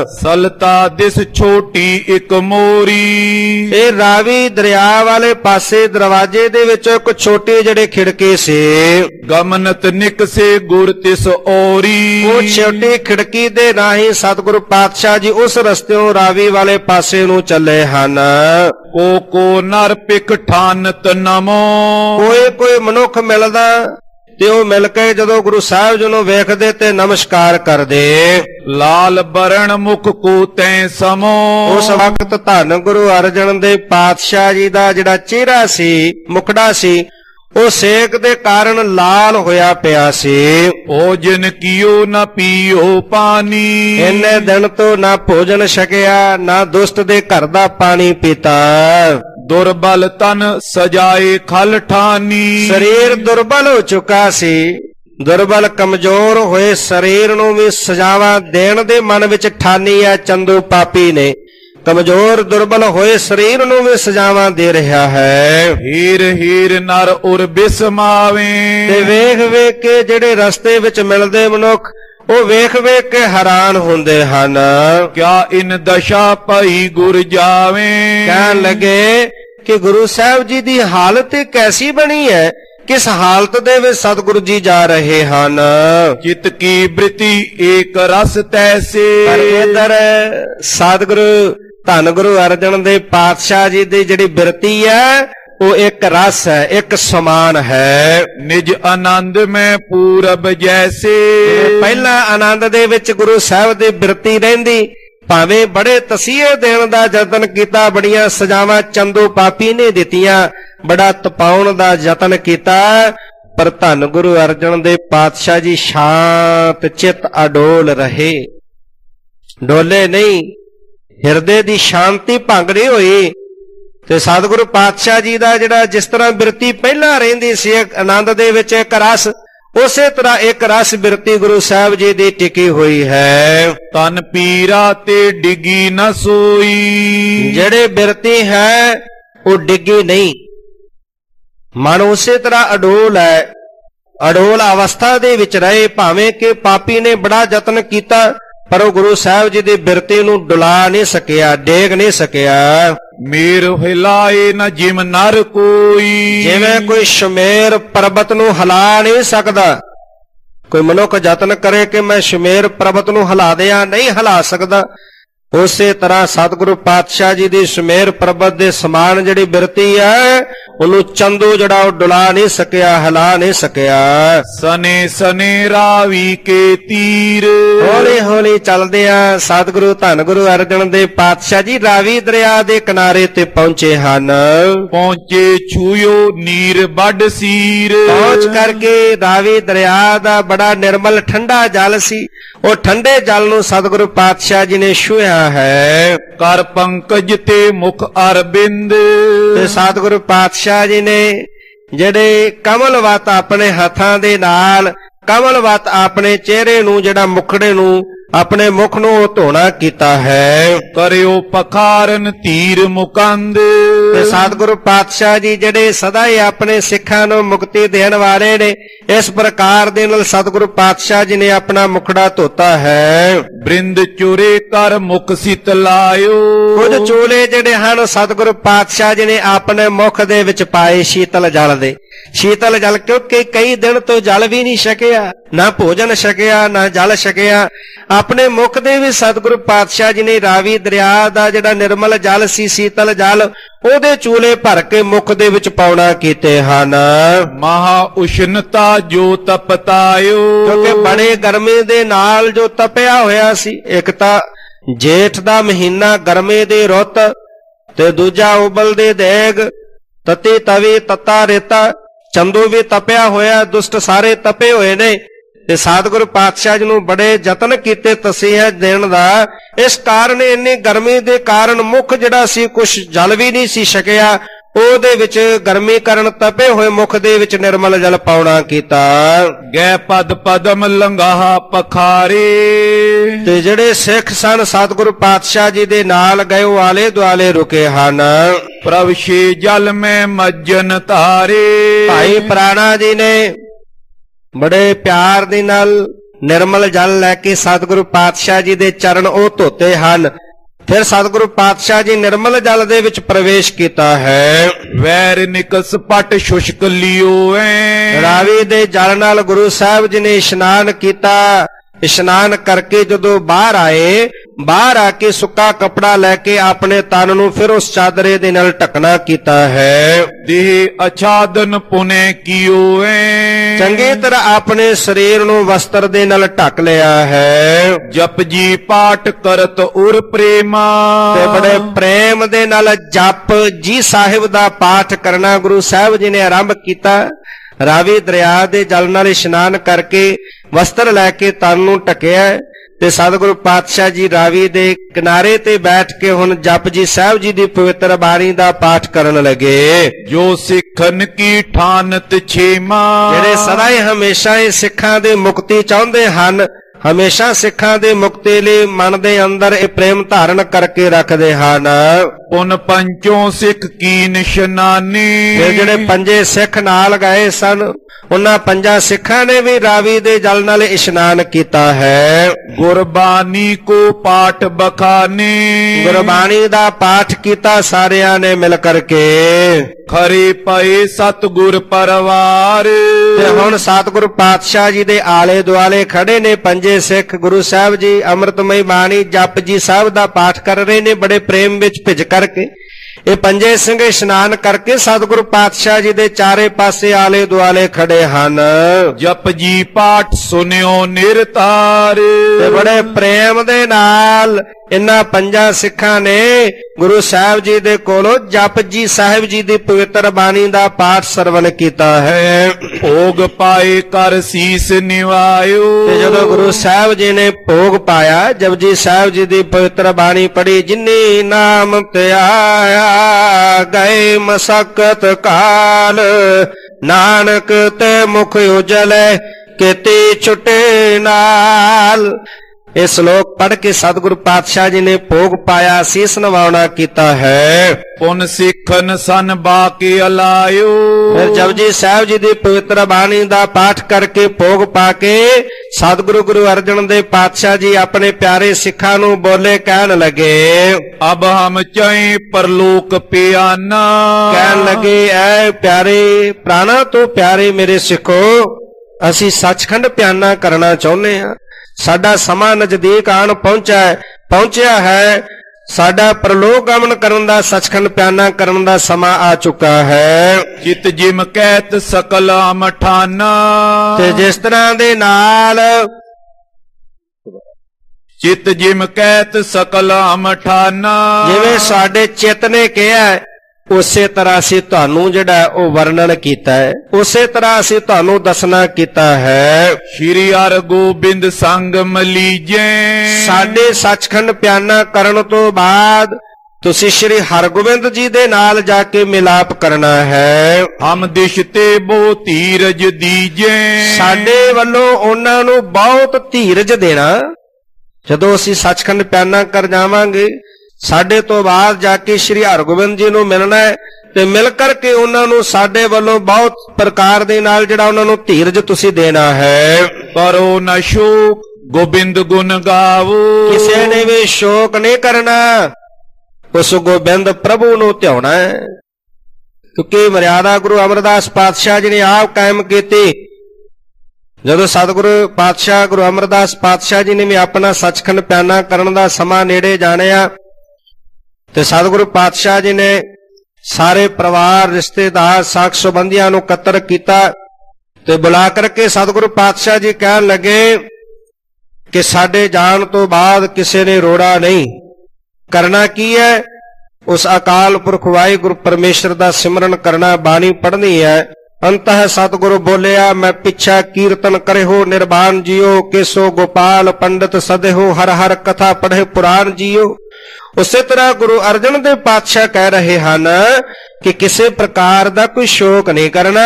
S2: ਸਲਤਾ ਦਿਸ ਛੋਟੀ ਇੱਕ ਮੋਰੀ,
S1: ਇਹ ਰਾਵੀ ਦਰਿਆ ਵਾਲੇ ਪਾਸੇ ਦਰਵਾਜ਼ੇ ਦੇ ਵਿੱਚ ਇੱਕ ਛੋਟੀ ਜਿਹੜੇ ਖਿੜਕੀ ਸੀ।
S2: ਗਮਨਤ ਨਿਕਸੇ ਗੁਰ ਤਿਸ ਔਰੀ,
S1: ਉਹ ਛੋਟੀ ਖਿੜਕੀ ਦੇ ਰਾਹੀਂ ਸਤਿਗੁਰੂ ਪਾਤਸ਼ਾਹ ਜੀ ਉਸ ਰਸਤਿਓਂ ਰਾਵੀ ਵਾਲੇ ਪਾਸੇ ਨੂੰ ਚੱਲੇ ਹਨ।
S2: ਕੋ ਕੋ ਨਰ ਪਿਖ ਠਾਨਤ ਨਮੋ,
S1: ਕੋਈ ਕੋਈ ਮਨੁੱਖ ਮਿਲਦਾ ਤੇ ਉਹ ਮਿਲ ਕੇ ਜਦੋਂ ਗੁਰੂ ਸਾਹਿਬ ਜੀ ਨੂੰ ਵੇਖਦੇ ਤੇ ਨਮਸਕਾਰ ਕਰਦੇ।
S2: ਲਾਲ ਬਰਣ ਮੁਖ ਕੋ ਤੈ ਸਮੋ,
S1: ਉਸ ਵਕਤ ਧੰਨ ਗੁਰੂ ਅਰਜਨ ਦੇਵ ਪਾਤਸ਼ਾਹ ਜੀ ਦਾ ਜਿਹੜਾ ਚਿਹਰਾ ਸੀ, ਮੁਖੜਾ ਸੀ, ਉਹ ਸੇਕ ਦੇ ਕਾਰਨ ਲਾਲ ਹੋਇਆ ਪਿਆ ਸੀ।
S2: ਭੋਜਨ ਕੀਓ ਨਾ ਪੀਓ ਪਾਣੀ,
S1: ਇੰਨੇ ਦਿਨ ਤੋਂ ਨਾ ਭੋਜਨ ਛਕਿਆ ਨਾ ਦੁਸ਼ਟ ਦੇ ਘਰ ਦਾ ਪਾਣੀ ਪੀਤਾ।
S2: ਦੁਰਬਲ ਤਨ ਸਜਾਏ ਖਲ ਠਾਨੀ,
S1: ਸਰੀਰ ਦੁਰਬਲ ਹੋ ਚੁੱਕਾ ਸੀ। ਦੁਰਬਲ ਕਮਜ਼ੋਰ ਹੋਏ ਸਰੀਰ ਨੂੰ ਵੀ ਸਜ਼ਾਵਾਂ ਦੇਣ ਦੇ ਮਨ ਵਿੱਚ ਠਾਨੀ ਹੈ ਚੰਦੂ ਪਾਪੀ ਨੇ। ਕਮਜ਼ੋਰ ਦੁਰਬਲ ਹੋਏ ਸਰੀਰ ਨੂੰ ਵੀ ਸਜ਼ਾਵਾਂ ਦੇ ਰਿਹਾ ਹੈ।
S2: ਹੀਰ ਹੀਰ ਨਰ ਉਰ ਬਿਸਮਾਵੇ,
S1: ਤੇ ਵੇਖ ਵੇਖ ਕੇ ਜਿਹੜੇ ਰਸਤੇ ਵਿੱਚ ਮਿਲਦੇ ਮਨੁੱਖ ਉਹ ਵੇਖ ਵੇਖ ਕੇ ਹੈਰਾਨ ਹੁੰਦੇ ਹਨ।
S2: ਕਿਆ ਇਨ ਦਸ਼ਾ ਭਈ ਗੁਰ ਜਾਵੇ।
S1: ਕਹਿਣ ਲੱਗੇ ਕਿ ਗੁਰੂ ਸਾਹਿਬ ਜੀ ਦੀ ਹਾਲਤ ਇਹ ਕੈਸੀ ਬਣੀ ਹੈ, ਕਿਸ ਹਾਲਤ ਦੇ ਵਿੱਚ ਸਤਿਗੁਰੂ ਜੀ ਜਾ ਰਹੇ ਹਨ।
S2: ਚਿਤ ਕੀ ਬ੍ਰਿਤੀ ਏਕ ਰਸ ਤੈਸੇ।
S1: ਪਰ ਇਧਰ ਸਤਿਗੁਰੂ ਧੰਨ ਗੁਰੂ ਅਰਜਨ ਦੇਵ ਪਾਤਸ਼ਾਹ ਜੀ ਦੀ ਜਿਹੜੀ ਬਿਰਤੀ ਹੈ ਉਹ ਇੱਕ ਰਸ ਹੈ, ਇੱਕ ਸਮਾਨ ਹੈ।
S2: ਨਿਜ ਆਨੰਦ ਮੈਂ ਪੂਰਬ ਜੈਸੇ।
S1: ਪਹਿਲਾਂ ਆਨੰਦ ਦੇ ਵਿੱਚ ਗੁਰੂ ਸਾਹਿਬ ਦੀ ਬਿਰਤੀ ਰਹਿੰਦੀ, ਭਾਵੇਂ ਬੜੇ ਤਸੀਹੇ ਦੇਣ ਦਾ ਯਤਨ ਕੀਤਾ, ਬੜੀਆਂ ਸਜ਼ਾਵਾਂ ਚੰਦੂ ਪਾਪੀ ਨੇ ਦਿੱਤੀਆਂ, ਬੜਾ ਤਪਾਉਣ ਦਾ ਯਤਨ ਕੀਤਾ, ਪਰ ਧੰਨ ਗੁਰੂ ਅਰਜਨ ਦੇਵ ਪਾਤਸ਼ਾਹ ਜੀ ਸ਼ਾਂਤ ਚਿੱਤ ਅਡੋਲ ਰਹੇ, ਡੋਲੇ ਨਹੀਂ। ਹਿਰਦੇ ਦੀ ਸ਼ਾਂਤੀ ਭੰਗ ਨਹੀਂ ਹੋਈ। ਤੇ ਸਤਿਗੁਰੂ ਪਾਤਸ਼ਾਹ ਜੀ ਦਾ ਜਿਹੜਾ ਜਿਸ ਤਰ੍ਹਾਂ ਬਿਰਤੀ ਪਹਿਲਾਂ ਰਹਿੰਦੀ ਸੀ ਆਨੰਦ ਦੇ ਵਿੱਚ ਇੱਕ ਰਸ, ਉਸੇ ਤਰ੍ਹਾਂ ਇੱਕ ਰਸ ਬਿਰਤੀ ਗੁਰੂ ਸਾਹਿਬ ਜੀ ਦੀ ਟਿਕੀ ਹੋਈ ਹੈ।
S2: ਤਨ ਪੀਰਾ ਤੇ ਡਿੱਗੀ ਨਾ ਸੋਈ।
S1: ਜਿਹੜੇ ਬਿਰਤੀ ਹੈ ਉਹ ਡਿੱਗੀ ਨਹੀਂ, ਮਨ ਉਸੇ ਤਰ੍ਹਾਂ ਅਡੋਲ ਹੈ, ਅਡੋਲ ਅਵਸਥਾ ਦੇ ਵਿੱਚ ਰਹੇ। ਭਾਵੇਂ ਕਿ ਪਾਪੀ ਨੇ ਬੜਾ ਯਤਨ ਕੀਤਾ, ਪਰ ਉਹ ਗੁਰੂ ਸਾਹਿਬ ਜੀ ਦੀ ਬਿਰਤੀ ਨੂੰ ਡੁਲਾ ਨਹੀਂ ਸਕਿਆ, ਡੇਗ ਨਹੀਂ ਸਕਿਆ।
S2: ਮੇਰ ਹਿਲਾਏ ਨਾ ਜਿਮ ਨਰ ਕੋਈ।
S1: ਜਿਵੇਂ ਕੋਈ ਸ਼ਮੇਰ ਪਰਬਤ ਨੂੰ ਹਿਲਾ ਨਹੀਂ ਸਕਦਾ, ਕੋਈ ਮਨੁੱਖ ਯਤਨ ਕਰੇ ਕਿ ਮੈਂ ਸ਼ਮੇਰ ਪਰਬਤ ਨੂੰ ਹਿਲਾ ਦਿਆਂ, ਨਹੀਂ ਹਿਲਾ ਸਕਦਾ। ਉਸੇ ਤਰ੍ਹਾਂ ਸਤਿਗੁਰੂ ਪਾਤਸ਼ਾਹ ਜੀ ਦੀ ਸ਼ਮੇਰ ਪਰਬਤ ਦੇ ਸਮਾਨ ਜਿਹੜੀ ਬਿਰਤੀ ਹੈ, ਉਹਨੂੰ ਚੰਦੂ ਜਿਹੜਾ ਉਹ ਡੁਲਾ ਨਹੀਂ ਸਕਿਆ, ਹਿਲਾ ਨਹੀਂ ਸਕਿਆ।
S2: ਸਨੇ ਸਨੇ ਰਾਵੀ ਕੇ ਤੀਰ।
S1: ਹੌਲੀ ਹੌਲੀ ਚੱਲਦੇ ਆ ਸਤਿਗੁਰੂ ਧੰਨ ਗੁਰੂ ਅਰਜਨ ਦੇਵ ਪਾਤਸ਼ਾਹ ਜੀ ਰਾਵੀ ਦਰਿਆ ਦੇ ਕਿਨਾਰੇ ਤੇ ਪਹੁੰਚੇ ਹਨ।
S2: ਪਹੁੰਚੇ ਛੂਇਓ ਨੀਰ ਵੱਡ ਸੀਰ।
S1: ਪਹੁੰਚ ਕਰਕੇ ਰਾਵੀ ਦਰਿਆ ਦਾ ਬੜਾ ਨਿਰਮਲ ਠੰਡਾ ਜਲ ਸੀ, ਉਹ ਠੰਡੇ ਜਲ ਨੂੰ ਸਤਿਗੁਰੂ ਪਾਤਸ਼ਾਹ ਜੀ ਨੇ ਛੂਹਿਆ ਹੈ।
S2: ਕਰ ਪੰਕਜ ਤੇ ਮੁਖ ਅਰਬਿੰਦ।
S1: ਤੇ ਸਤਿਗੁਰੂ ਪਾਤਸ਼ਾਹ ਜੀ ਨੇ ਜਿਹੜੇ ਕਮਲਵਤ ਆਪਣੇ ਹੱਥਾਂ ਦੇ ਨਾਲ, ਕਮਲਵਤ ਆਪਣੇ ਚਿਹਰੇ ਨੂੰ, ਜਿਹੜਾ ਮੁਖੜੇ ਨੂੰ, ਆਪਣੇ ਮੁਖ ਨੂੰ ਉਹ ਧੋਣਾ ਕੀਤਾ ਹੈ।
S2: ਕਰਿਓ ਪਖਾਰਨ ਧੀਰ ਮੁਕੰਦ।
S1: ਤੇ ਸਤਿਗੁਰੂ ਪਾਤਸ਼ਾਹ ਜੀ ਜਿਹੜੇ ਸਦਾ ਹੀ ਆਪਣੇ ਸਿੱਖਾਂ ਨੂੰ ਮੁਕਤੀ ਦੇਣ ਵਾਲੇ ਨੇ, ਇਸ ਪ੍ਰਕਾਰ ਦੇ ਨਾਲ ਸਤਿਗੁਰੂ ਪਾਤਸ਼ਾਹ ਜੀ ਨੇ ਆਪਣਾ ਮੁਖੜਾ ਧੋਤਾ ਹੈ।
S2: ਬ੍ਰਿੰਦ ਚੋਰੇ ਕਰ ਮੁਖ ਸਿਤ ਲਾਇਓ।
S1: ਕੁਝ ਚੋਲੇ ਜਿਹੜੇ ਹਨ ਸਤਿਗੁਰੂ ਪਾਤਸ਼ਾਹ ਜੀ ਨੇ ਆਪਣੇ ਮੁਖ ਦੇ ਵਿੱਚ ਪਾਏ ਸ਼ੀਤਲ ਜਲ ਦੇ। ਸ਼ੀਤਲ ਜਲ ਕਿਉਂਕਿ ਕਈ ਦਿਨ ਤੋਂ ਜਲ ਵੀ ਨਹੀਂ ਛਕਿਆ, ਨਾ ਭੋਜਨ ਛਕਿਆ, ਨਾ ਜਲ ਛਕਿਆ। ਆਪਣੇ ਮੁਖ ਦੇ ਵਿੱਚ ਸਤਿਗੁਰੂ ਪਾਤਸ਼ਾਹ ਜੀ ਨੇ ਰਾਵੀ ਦਰਿਆ ਦਾ ਜਿਹੜਾ ਨਿਰਮਲ ਜਲ ਸੀ, ਸ਼ੀਤਲ ਜਲ, ਉਹਦੇ ਚੂਲੇ ਭਰ ਕੇ ਮੁਖ ਦੇ ਵਿੱਚ ਪਾਉਣਾ ਕੀਤੇ ਹਨ।
S2: ਮਹਾ ਉਸ਼ਨਤਾ ਜੋ ਤਪਤਾਇਓ।
S1: ਕਿਉਂਕਿ ਬੜੇ ਗਰਮੀ ਦੇ ਨਾਲ ਜੋ ਤਪਿਆ ਹੋਇਆ ਸੀ, ਇੱਕ ਤਾਂ ਜੇਠ ਦਾ ਮਹੀਨਾ ਗਰਮੀ ਦੀ ਰੁੱਤ, ਤੇ ਦੂਜਾ ਉਬਲਦੇ ਦੇਗ, ਤਤੀ ਤਵੀ, ਤਤਾ ਰੇਤਾ, ਚੰਦੂ ਵੀ ਤਪਿਆ ਹੋਇਆ, ਦੁਸ਼ਟ ਸਾਰੇ ਤਪੇ ਹੋਏ ਨੇ। ਤੇ ਸਤਿਗੁਰੂ ਪਾਤਸ਼ਾਹ ਜੀ ਨੂੰ ਬੜੇ ਯਤਨ ਕੀਤੇ ਤਸੀਹਾ ਦੇਣ ਦਾ। ਇਸ ਕਾਰਨ ਇੰਨੀ ਗਰਮੀ ਦੇ ਕਾਰਨ ਮੁਖ ਜਿਹੜਾ ਸੀ ਕੁਛ ਜਲ ਵੀ ਨਹੀਂ ਸੀ ਛਕਿਆ, ਉਹਦੇ ਵਿੱਚ ਗਰਮੀ ਕਾਰਨ ਤਪੇ ਹੋਏ ਮੁਖ ਦੇ ਵਿੱਚ ਨਿਰਮਲ ਜਲ ਪਾਉਣਾ ਕੀਤਾ।
S2: ਗੈ ਪਦ ਪਦਮ ਲੰਗਾਹ ਪਖਾਰੇ।
S1: ਤੇ ਜਿਹੜੇ ਸਿੱਖ ਸਨ ਸਤਿਗੁਰੂ ਪਾਤਸ਼ਾਹ ਜੀ ਦੇ ਨਾਲ ਗਏ, ਉਹ ਆਲੇ ਦੁਆਲੇ ਰੁਕੇ ਹਨ।
S2: ਪ੍ਰਭ ਛੇ ਜਲ ਮੈਂ ਮੱਜਨ ਧਾਰੇ।
S1: ਭਾਈ ਪ੍ਰਾਣਾ ਜੀ ਨੇ ਬੜੇ ਪਿਆਰ ਦੇ ਨਾਲ ਨਿਰਮਲ ਜਲ ਲੈ ਕੇ ਸਤਿਗੁਰੂ ਪਾਤਸ਼ਾਹ ਜੀ ਦੇ ਚਰਨ ਉਹ ਧੋਤੇ ਹਨ। ਫਿਰ ਸਤਿਗੁਰੂ ਪਾਤਸ਼ਾਹ ਜੀ ਨਿਰਮਲ ਜਲ ਦੇ ਵਿੱਚ ਪ੍ਰਵੇਸ਼ ਕੀਤਾ ਹੈ।
S2: ਵੈਰ ਨਿਕਸ ਪਟ ਸ਼ੁਸ਼ਕ ਲਿਓ ਐ।
S1: ਰਾਵੀ ਦੇ ਜਲ ਨਾਲ ਗੁਰੂ ਸਾਹਿਬ ਜੀ ਨੇ ਇਸ਼ਨਾਨ ਕੀਤਾ। ਇਸ਼ਨਾਨ ਕਰਕੇ ਜਦੋਂ ਬਾਹਰ ਆਏ, ਬਾਹਰ ਆ ਕੇ ਸੁੱਕਾ ਕੱਪੜਾ ਲੈ ਕੇ ਆਪਣੇ ਤਨ ਨੂੰ ਫਿਰ ਉਸ ਚਾਦਰੇ ਦੇ ਨਾਲ ਢਕਣਾ ਕੀਤਾ ਹੈ।
S2: ਦੇਹ ਅਛਾਦਨ ਪੁਨੇ ਕੀਓ ਐ।
S1: ਚੰਗੀ ਤਰ੍ਹਾਂ ਆਪਣੇ ਸਰੀਰ ਨੂੰ ਵਸਤਰ ਦੇ ਨਾਲ ਢੱਕ ਲਿਆ ਹੈ।
S2: ਜਪ ਜੀ ਪਾਠ ਕਰਤ ਉਰ ਪ੍ਰੇਮਾ।
S1: ਤੇ ਬੜੇ ਪ੍ਰੇਮ ਦੇ ਨਾਲ ਜਪ ਜੀ ਸਾਹਿਬ ਦਾ ਪਾਠ ਕਰਨਾ ਗੁਰੂ ਸਾਹਿਬ ਜੀ ਨੇ ਆਰੰਭ ਕੀਤਾ। ਰਾਵੀ ਦਰਿਆ ਦੇ ਜਲ ਨਾਲ ਇਸ਼ਨਾਨ ਕਰਕੇ ਵਸਤਰ ਲੈ ਕੇ ਤਨ ਨੂੰ ਢਕਿਆ। ਤੇ ਸਤਿਗੁਰੂ ਪਾਤਸ਼ਾਹ ਜੀ ਰਾਵੀ ਦੇ ਕਿਨਾਰੇ ਤੇ ਬੈਠ ਕੇ ਹੁਣ ਜਪ ਜੀ ਸਾਹਿਬ ਜੀ ਦੀ ਪਵਿੱਤਰ ਬਾਣੀ ਦਾ ਪਾਠ ਕਰਨ ਲੱਗੇ।
S2: ਜੋ ਸਿੱਖਨ ਕੀ ਠਾਨਤ ਛੇਮਾ।
S1: ਜਿਹੜੇ ਸਦਾ ਹੀ ਹਮੇਸ਼ਾ ਹੀ ਸਿੱਖਾਂ ਦੀ ਮੁਕਤੀ ਚਾਹੁੰਦੇ ਹਨ, ਹਮੇਸ਼ਾ ਸਿੱਖਾਂ ਦੀ ਮੁਕਤੀ ਲਈ ਮਨ ਦੇ ਅੰਦਰ ਇਹ ਪ੍ਰੇਮ ਧਾਰਨ ਕਰਕੇ ਰੱਖਦੇ ਹਨ।
S2: ਪੁਨ ਪੰਚੋਂ ਸਿੱਖ ਕੀ ਨਿਸ਼ਾਨੀ।
S1: ਤੇ ਜਿਹੜੇ ਪੰਜੇ ਸਿੱਖ ਨਾਲ ਗਏ ਸਨ ਉਹਨਾਂ ਪੰਜਾਂ ਸਿੱਖਾਂ ਨੇ ਵੀ ਰਾਵੀ ਦੇ ਜਲ ਨਾਲ ਇਸ਼ਨਾਨ ਕੀਤਾ ਹੈ।
S2: ਗੁਰਬਾਣੀ ਕੋ ਪਾਠ ਬਖਾਨੇ।
S1: ਗੁਰਬਾਣੀ ਦਾ ਪਾਠ ਕੀਤਾ ਸਾਰਿਆਂ ਨੇ ਮਿਲ ਕਰਕੇ।
S2: ਖਰੇ ਪਏ ਸਤਿਗੁਰ ਪਰਵਾਰ।
S1: ਤੇ ਹੁਣ ਸਤਿਗੁਰ ਪਾਤਸ਼ਾਹ ਜੀ ਦੇ ਆਲੇ ਦੁਆਲੇ ਖੜੇ ਨੇ ਪੰਜੇ ਸਿੱਖ। ਗੁਰੂ ਸਾਹਿਬ ਜੀ ਅੰਮ੍ਰਿਤਮਈ ਬਾਣੀ ਜਪ ਜੀ ਸਾਹਿਬ ਦਾ ਪਾਠ ਕਰ ਰਹੇ ਨੇ ਬੜੇ ਪ੍ਰੇਮ ਵਿੱਚ ਭਿੱਜ ਕਰਕੇ। ਇਹ ਪੰਜੇ ਸਿੰਘ ਇਸ਼ਨਾਨ ਕਰਕੇ ਸਤਿਗੁਰੂ ਪਾਤਸ਼ਾਹ ਜੀ ਦੇ ਚਾਰੇ ਪਾਸੇ ਆਲੇ ਦੁਆਲੇ ਖੜੇ ਹਨ।
S2: ਜਪ ਜੀ ਪਾਠ ਸੁਨਿਓ ਨਿਰਤਾਰ।
S1: ਤੇ ਬੜੇ ਪ੍ਰੇਮ ਦੇ ਨਾਲ ਇਨ੍ਹਾਂ ਪੰਜਾਂ ਸਿੱਖਾਂ ਨੇ ਗੁਰੂ ਸਾਹਿਬ ਜੀ ਦੇ ਕੋਲੋਂ ਜਪ ਜੀ ਸਾਹਿਬ ਜੀ ਦੀ ਪਵਿੱਤਰ ਬਾਣੀ ਦਾ ਪਾਠ ਸਰਵਣ ਕੀਤਾ ਹੈ।
S2: ਭੋਗ ਪਾਏ ਕਰ ਸੀਸ ਨਿਵਾਇਓ।
S1: ਤੇ ਜਦੋਂ ਗੁਰੂ ਸਾਹਿਬ ਜੀ ਨੇ ਭੋਗ ਪਾਇਆ ਜਪਜੀ ਸਾਹਿਬ ਜੀ ਦੀ ਪਵਿੱਤਰ ਬਾਣੀ ਪੜ੍ਹੀ। ਜਿਨੀ ਨਾਮ ਧਿਆਇਆ ਗਏ ਮਸਕਤ ਕਾਲ, ਨਾਨਕ ਤੇ ਮੁਖ ਉਜਲੇ ਕੀਤੀ ਛੁਟੇ ਨਾਲ। ਇਹ ਸ਼ਲੋਕ ਪੜ੍ਹ ਕੇ ਸਤਿਗੁਰੂ ਪਾਤਸ਼ਾਹ ਜੀ ਨੇ ਭੋਗ ਪਾਇਆ, ਸੀਸ ਨਵਾਉਣਾ ਕੀਤਾ ਹੈ।
S2: ਪੁਨ ਸਿੱਖਨ ਸਨ ਬਾਕੇ ਅਲਾਇਓ।
S1: ਫਿਰ ਜਪਜੀ ਸਾਹਿਬ ਜੀ ਦੀ ਪਵਿੱਤਰ ਬਾਣੀ ਦਾ ਪਾਠ ਕਰਕੇ ਭੋਗ ਪਾ ਕੇ ਸਤਿਗੁਰੂ ਗੁਰੂ ਅਰਜਨ ਦੇਵ ਪਾਤਸ਼ਾਹ ਜੀ ਆਪਣੇ ਪਿਆਰੇ ਸਿੱਖਾਂ ਨੂੰ ਬੋਲੇ, ਕਹਿਣ ਲੱਗੇ
S2: ਅਬ ਹਮ ਚਾਹੇ ਪਰਲੋਕ ਪਿਆਨਾ।
S1: ਕਹਿਣ ਲੱਗੇ ਐ ਪਿਆਰੇ ਪ੍ਰਾਣਾ ਤੋਂ ਪਿਆਰੇ ਮੇਰੇ ਸਿੱਖੋ, ਅਸੀਂ ਸੱਚਖੰਡ ਪਿਆਨਾ ਕਰਨਾ ਚਾਹੁੰਦੇ ਹਾਂ। ਸਾਡਾ ਸਮਾਂ ਨਜ਼ਦੀਕ ਆਣ ਪਹੁੰਚਿਆ ਹੈ ਪਹੁੰਚਿਆ ਹੈ ਸਾਡਾ ਪਰਲੋਕ ਗਮਨ ਕਰਨ ਦਾ, ਸੱਚਖੰਡ ਪਿਆਨਾ ਕਰਨ ਦਾ ਸਮਾਂ ਆ ਚੁੱਕਾ ਹੈ।
S2: ਚਿਤ ਜਿਮ ਕਹਿਤ ਸਕਲ ਮਠਾਨਾ।
S1: ਤੇ ਜਿਸ ਤਰ੍ਹਾਂ ਦੇ ਨਾਲ
S2: ਚਿਤ ਜਿਮ ਕਹਿਤ ਸਕਲ ਮਠਾਨਾ,
S1: ਜਿਵੇਂ ਸਾਡੇ ਚਿੱਤ ਨੇ ਕਿਹਾ ਉਸੇ ਤਰ੍ਹਾਂ ਅਸੀਂ ਤੁਹਾਨੂੰ ਜਿਹੜਾ ਉਹ ਵਰਣਨ ਕੀਤਾ ਹੈ, ਉਸੇ ਤਰ੍ਹਾਂ ਅਸੀਂ ਤੁਹਾਨੂੰ ਦੱਸਣਾ ਕੀਤਾ ਹੈ।
S2: ਸ਼੍ਰੀ ਹਰਿਗੋਬਿੰਦ ਸੰਗ ਮਲੀਜੇ।
S1: ਸਾਡੇ ਸੱਚਖੰਡ ਪਿਆਨਾ ਕਰਨ ਤੋਂ ਬਾਅਦ ਤੁਸੀਂ ਸ਼੍ਰੀ ਹਰਗੋਬਿੰਦ ਜੀ ਦੇ ਨਾਲ ਜਾ ਕੇ ਮਿਲਾਪ ਕਰਨਾ ਹੈ।
S2: ਹਮ ਦਿਸ਼ ਤੇ ਬਹੁ ਧੀਰਜ ਦੀਜੇ। ਸਾਡੇ
S1: ਵੱਲੋਂ ਉਹਨਾਂ ਨੂੰ ਬਹੁਤ ਧੀਰਜ ਦੇਣਾ। ਜਦੋਂ ਅਸੀਂ ਸੱਚਖੰਡ ਪਿਆਨਾ ਕਰ ਜਾਵਾਂਗੇ ਸਾਡੇ ਤੋਂ ਬਾਅਦ ਜਾ ਕੇ ਸ਼੍ਰੀ ਹਰਗੋਬਿੰਦ ਜੀ ਨੂੰ ਮਿਲਣਾ ਹੈ ਤੇ ਮਿਲ ਕਰਕੇ ਉਹਨਾਂ ਨੂੰ ਸਾਡੇ ਵੱਲੋਂ ਬਹੁਤ ਪ੍ਰਕਾਰ ਦੇ ਨਾਲ ਜਿਹੜਾ ਉਹਨਾਂ ਨੂੰ ਧੀਰਜ ਤੁਸੀਂ ਦੇਣਾ ਹੈ।
S2: ਕਰੋ ਨਾ ਸ਼ੋਕ ਗੋਬਿੰਦ ਗੁਣ ਗਾਵੋ।
S1: ਕਿਸੇ ਨੇ ਵੀ ਸ਼ੋਕ ਨਹੀਂ ਕਰਨਾ, ਉਸ ਗੋਬਿੰਦ ਪ੍ਰਭੂ ਨੂੰ ਧਿਆਉਣਾ ਹੈ। ਕਿਉਂਕਿ ਮਰਿਆਦਾ ਗੁਰੂ ਅਮਰਦਾਸ ਪਾਤਸ਼ਾਹ ਜੀ ਨੇ ਆਪ ਕਾਇਮ ਕੀਤੀ। ਜਦੋਂ ਸਤਿਗੁਰੂ ਪਾਤਸ਼ਾਹ ਗੁਰੂ ਅਮਰਦਾਸ ਪਾਤਸ਼ਾਹ ਜੀ ਨੇ ਵੀ ਆਪਣਾ ਸੱਚਖੰਡ ਪਿਆਨਾ ਕਰਨ ਦਾ ਸਮਾਂ ਨੇੜੇ ਜਾਣਿਆ ਤੇ ਸਤਿਗੁਰੂ ਪਾਤਸ਼ਾਹ ਜੀ ਨੇ ਸਾਰੇ ਪਰਿਵਾਰ ਰਿਸ਼ਤੇਦਾਰ ਸਾਕ ਸੰਬੰਧੀਆਂ ਨੂੰ ਇਕੱਤਰ ਕੀਤਾ ਤੇ ਬੁਲਾ ਕਰਕੇ ਸਤਿਗੁਰੂ ਪਾਤਸ਼ਾਹ ਜੀ ਕਹਿਣ ਲੱਗੇ ਕਿ ਸਾਡੇ ਜਾਣ ਤੋਂ ਬਾਅਦ ਕਿਸੇ ਨੇ ਰੋੜਾ ਨਹੀਂ ਕਰਨਾ। ਕੀ ਹੈ? ਉਸ ਅਕਾਲ ਪੁਰਖ ਵਾਹਿਗੁਰੂ ਪਰਮੇਸ਼ਰ ਦਾ ਸਿਮਰਨ ਕਰਨਾ, ਬਾਣੀ ਪੜ੍ਹਨੀ ਹੈ। ਅੰਤਹ ਸਤਿਗੁਰੂ ਬੋਲਿਆ ਮੈਂ ਪਿੱਛਾ ਕੀਰਤਨ ਕਰਿਓ ਨਿਰਵਾਣ ਜੀਓ, ਕੇਸੋ ਗੋਪਾਲ ਪੰਡਤ ਸਦਿਓ, ਹਰ ਹਰ ਕਥਾ ਪੜ੍ਹੇ ਪੁਰਾਣ ਜੀਓ। ਉਸੇ ਤਰ੍ਹਾਂ ਗੁਰੂ ਅਰਜਨ ਦੇਵ ਪਾਤਸ਼ਾਹ ਕਹਿ ਰਹੇ ਹਨ ਕਿ ਕਿਸੇ ਪ੍ਰਕਾਰ ਦਾ ਕੋਈ ਸ਼ੋਕ ਨਹੀਂ ਕਰਨਾ,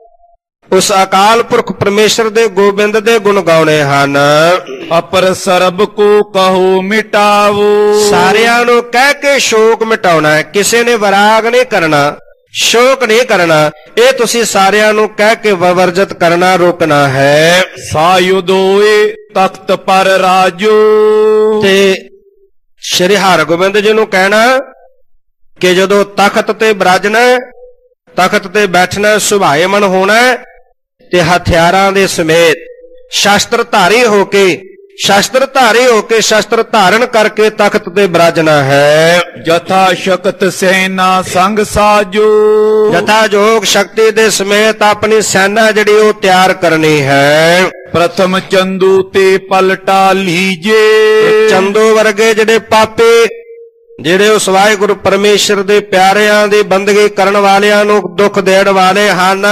S1: ਉਸ ਅਕਾਲ ਪੁਰਖ ਪਰਮੇਸ਼ਰ ਦੇ ਗੋਬਿੰਦ ਦੇ ਗੁਣ ਗਾਉਣੇ ਹਨ।
S2: ਅਪਰ ਸਰਬ ਕੋ ਕਹੋ ਮਿਟਾਵੋ।
S1: ਸਾਰਿਆਂ ਨੂੰ ਕਹਿ ਕੇ ਸ਼ੋਕ ਮਿਟਾਉਣਾ ਹੈ, ਕਿਸੇ ਨੇ ਵਿਰਾਗ ਨਹੀਂ ਕਰਨਾ, ਸ਼ੋਕ ਨਹੀਂ ਕਰਨਾ। ਇਹ ਤੁਸੀਂ ਸਾਰਿਆਂ ਨੂੰ ਕਹਿ ਕੇ ਵਰਜਿਤ ਕਰਨਾ, ਰੋਕਣਾ ਹੈ।
S2: ਸਾਯੁਦੋਏ ਤਖਤ ਪਰ ਰਾਜੋ।
S1: ਤੇ ਸ਼੍ਰੀ ਹਰਗੋਬਿੰਦ ਜੀ ਨੂੰ ਕਹਿਣਾ ਕਿ ਜਦੋਂ ਤਖਤ ਤੇ ਬਿਰਾਜਣਾ, ਤਖਤ ਤੇ ਬੈਠਣਾ, ਸੁਭਾਏਮਨ ਹੋਣਾ ਤੇ ਹਥਿਆਰਾਂ ਦੇ ਸਮੇਤ ਸ਼ਸਤਰ ਧਾਰੀ ਹੋ ਕੇ ਸ਼ਸਤਰ ਧਾਰੀ ਹੋ ਕੇ ਸ਼ਸਤਰ ਧਾਰਨ ਕਰਕੇ ਤਖਤ ਤੇ ਬਿਰਾਜਣਾ ਹੈ।
S2: ਜਥਾ ਸ਼ਕਤ ਸੈਨਾ ਸੰਗ ਸਾਜੋ।
S1: ਜਥਾ ਜੋਗ ਸ਼ਕਤੀ ਦੇ ਸਮੇਤ ਆਪਣੀ ਸੈਨਾ ਜਿਹੜੀ ਉਹ ਤਿਆਰ ਕਰਨੀ ਹੈ।
S2: ਪ੍ਰਥਮ ਚੰਦੂ ਤੇ ਪਲਟਾ ਲੀਜੇ।
S1: ਚੰਦੂ ਵਰਗੇ ਜਿਹੜੇ ਪਾਪੇ ਜਿਹੜੇ ਉਸ ਵਾਹਿਗੁਰੂ ਪਰਮੇਸ਼ਰ ਦੇ ਪਿਆਰਿਆਂ ਦੀ ਬੰਦਗੀ ਕਰਨ ਵਾਲਿਆਂ ਨੂੰ ਦੁੱਖ ਦੇਣ ਵਾਲੇ ਹਨ,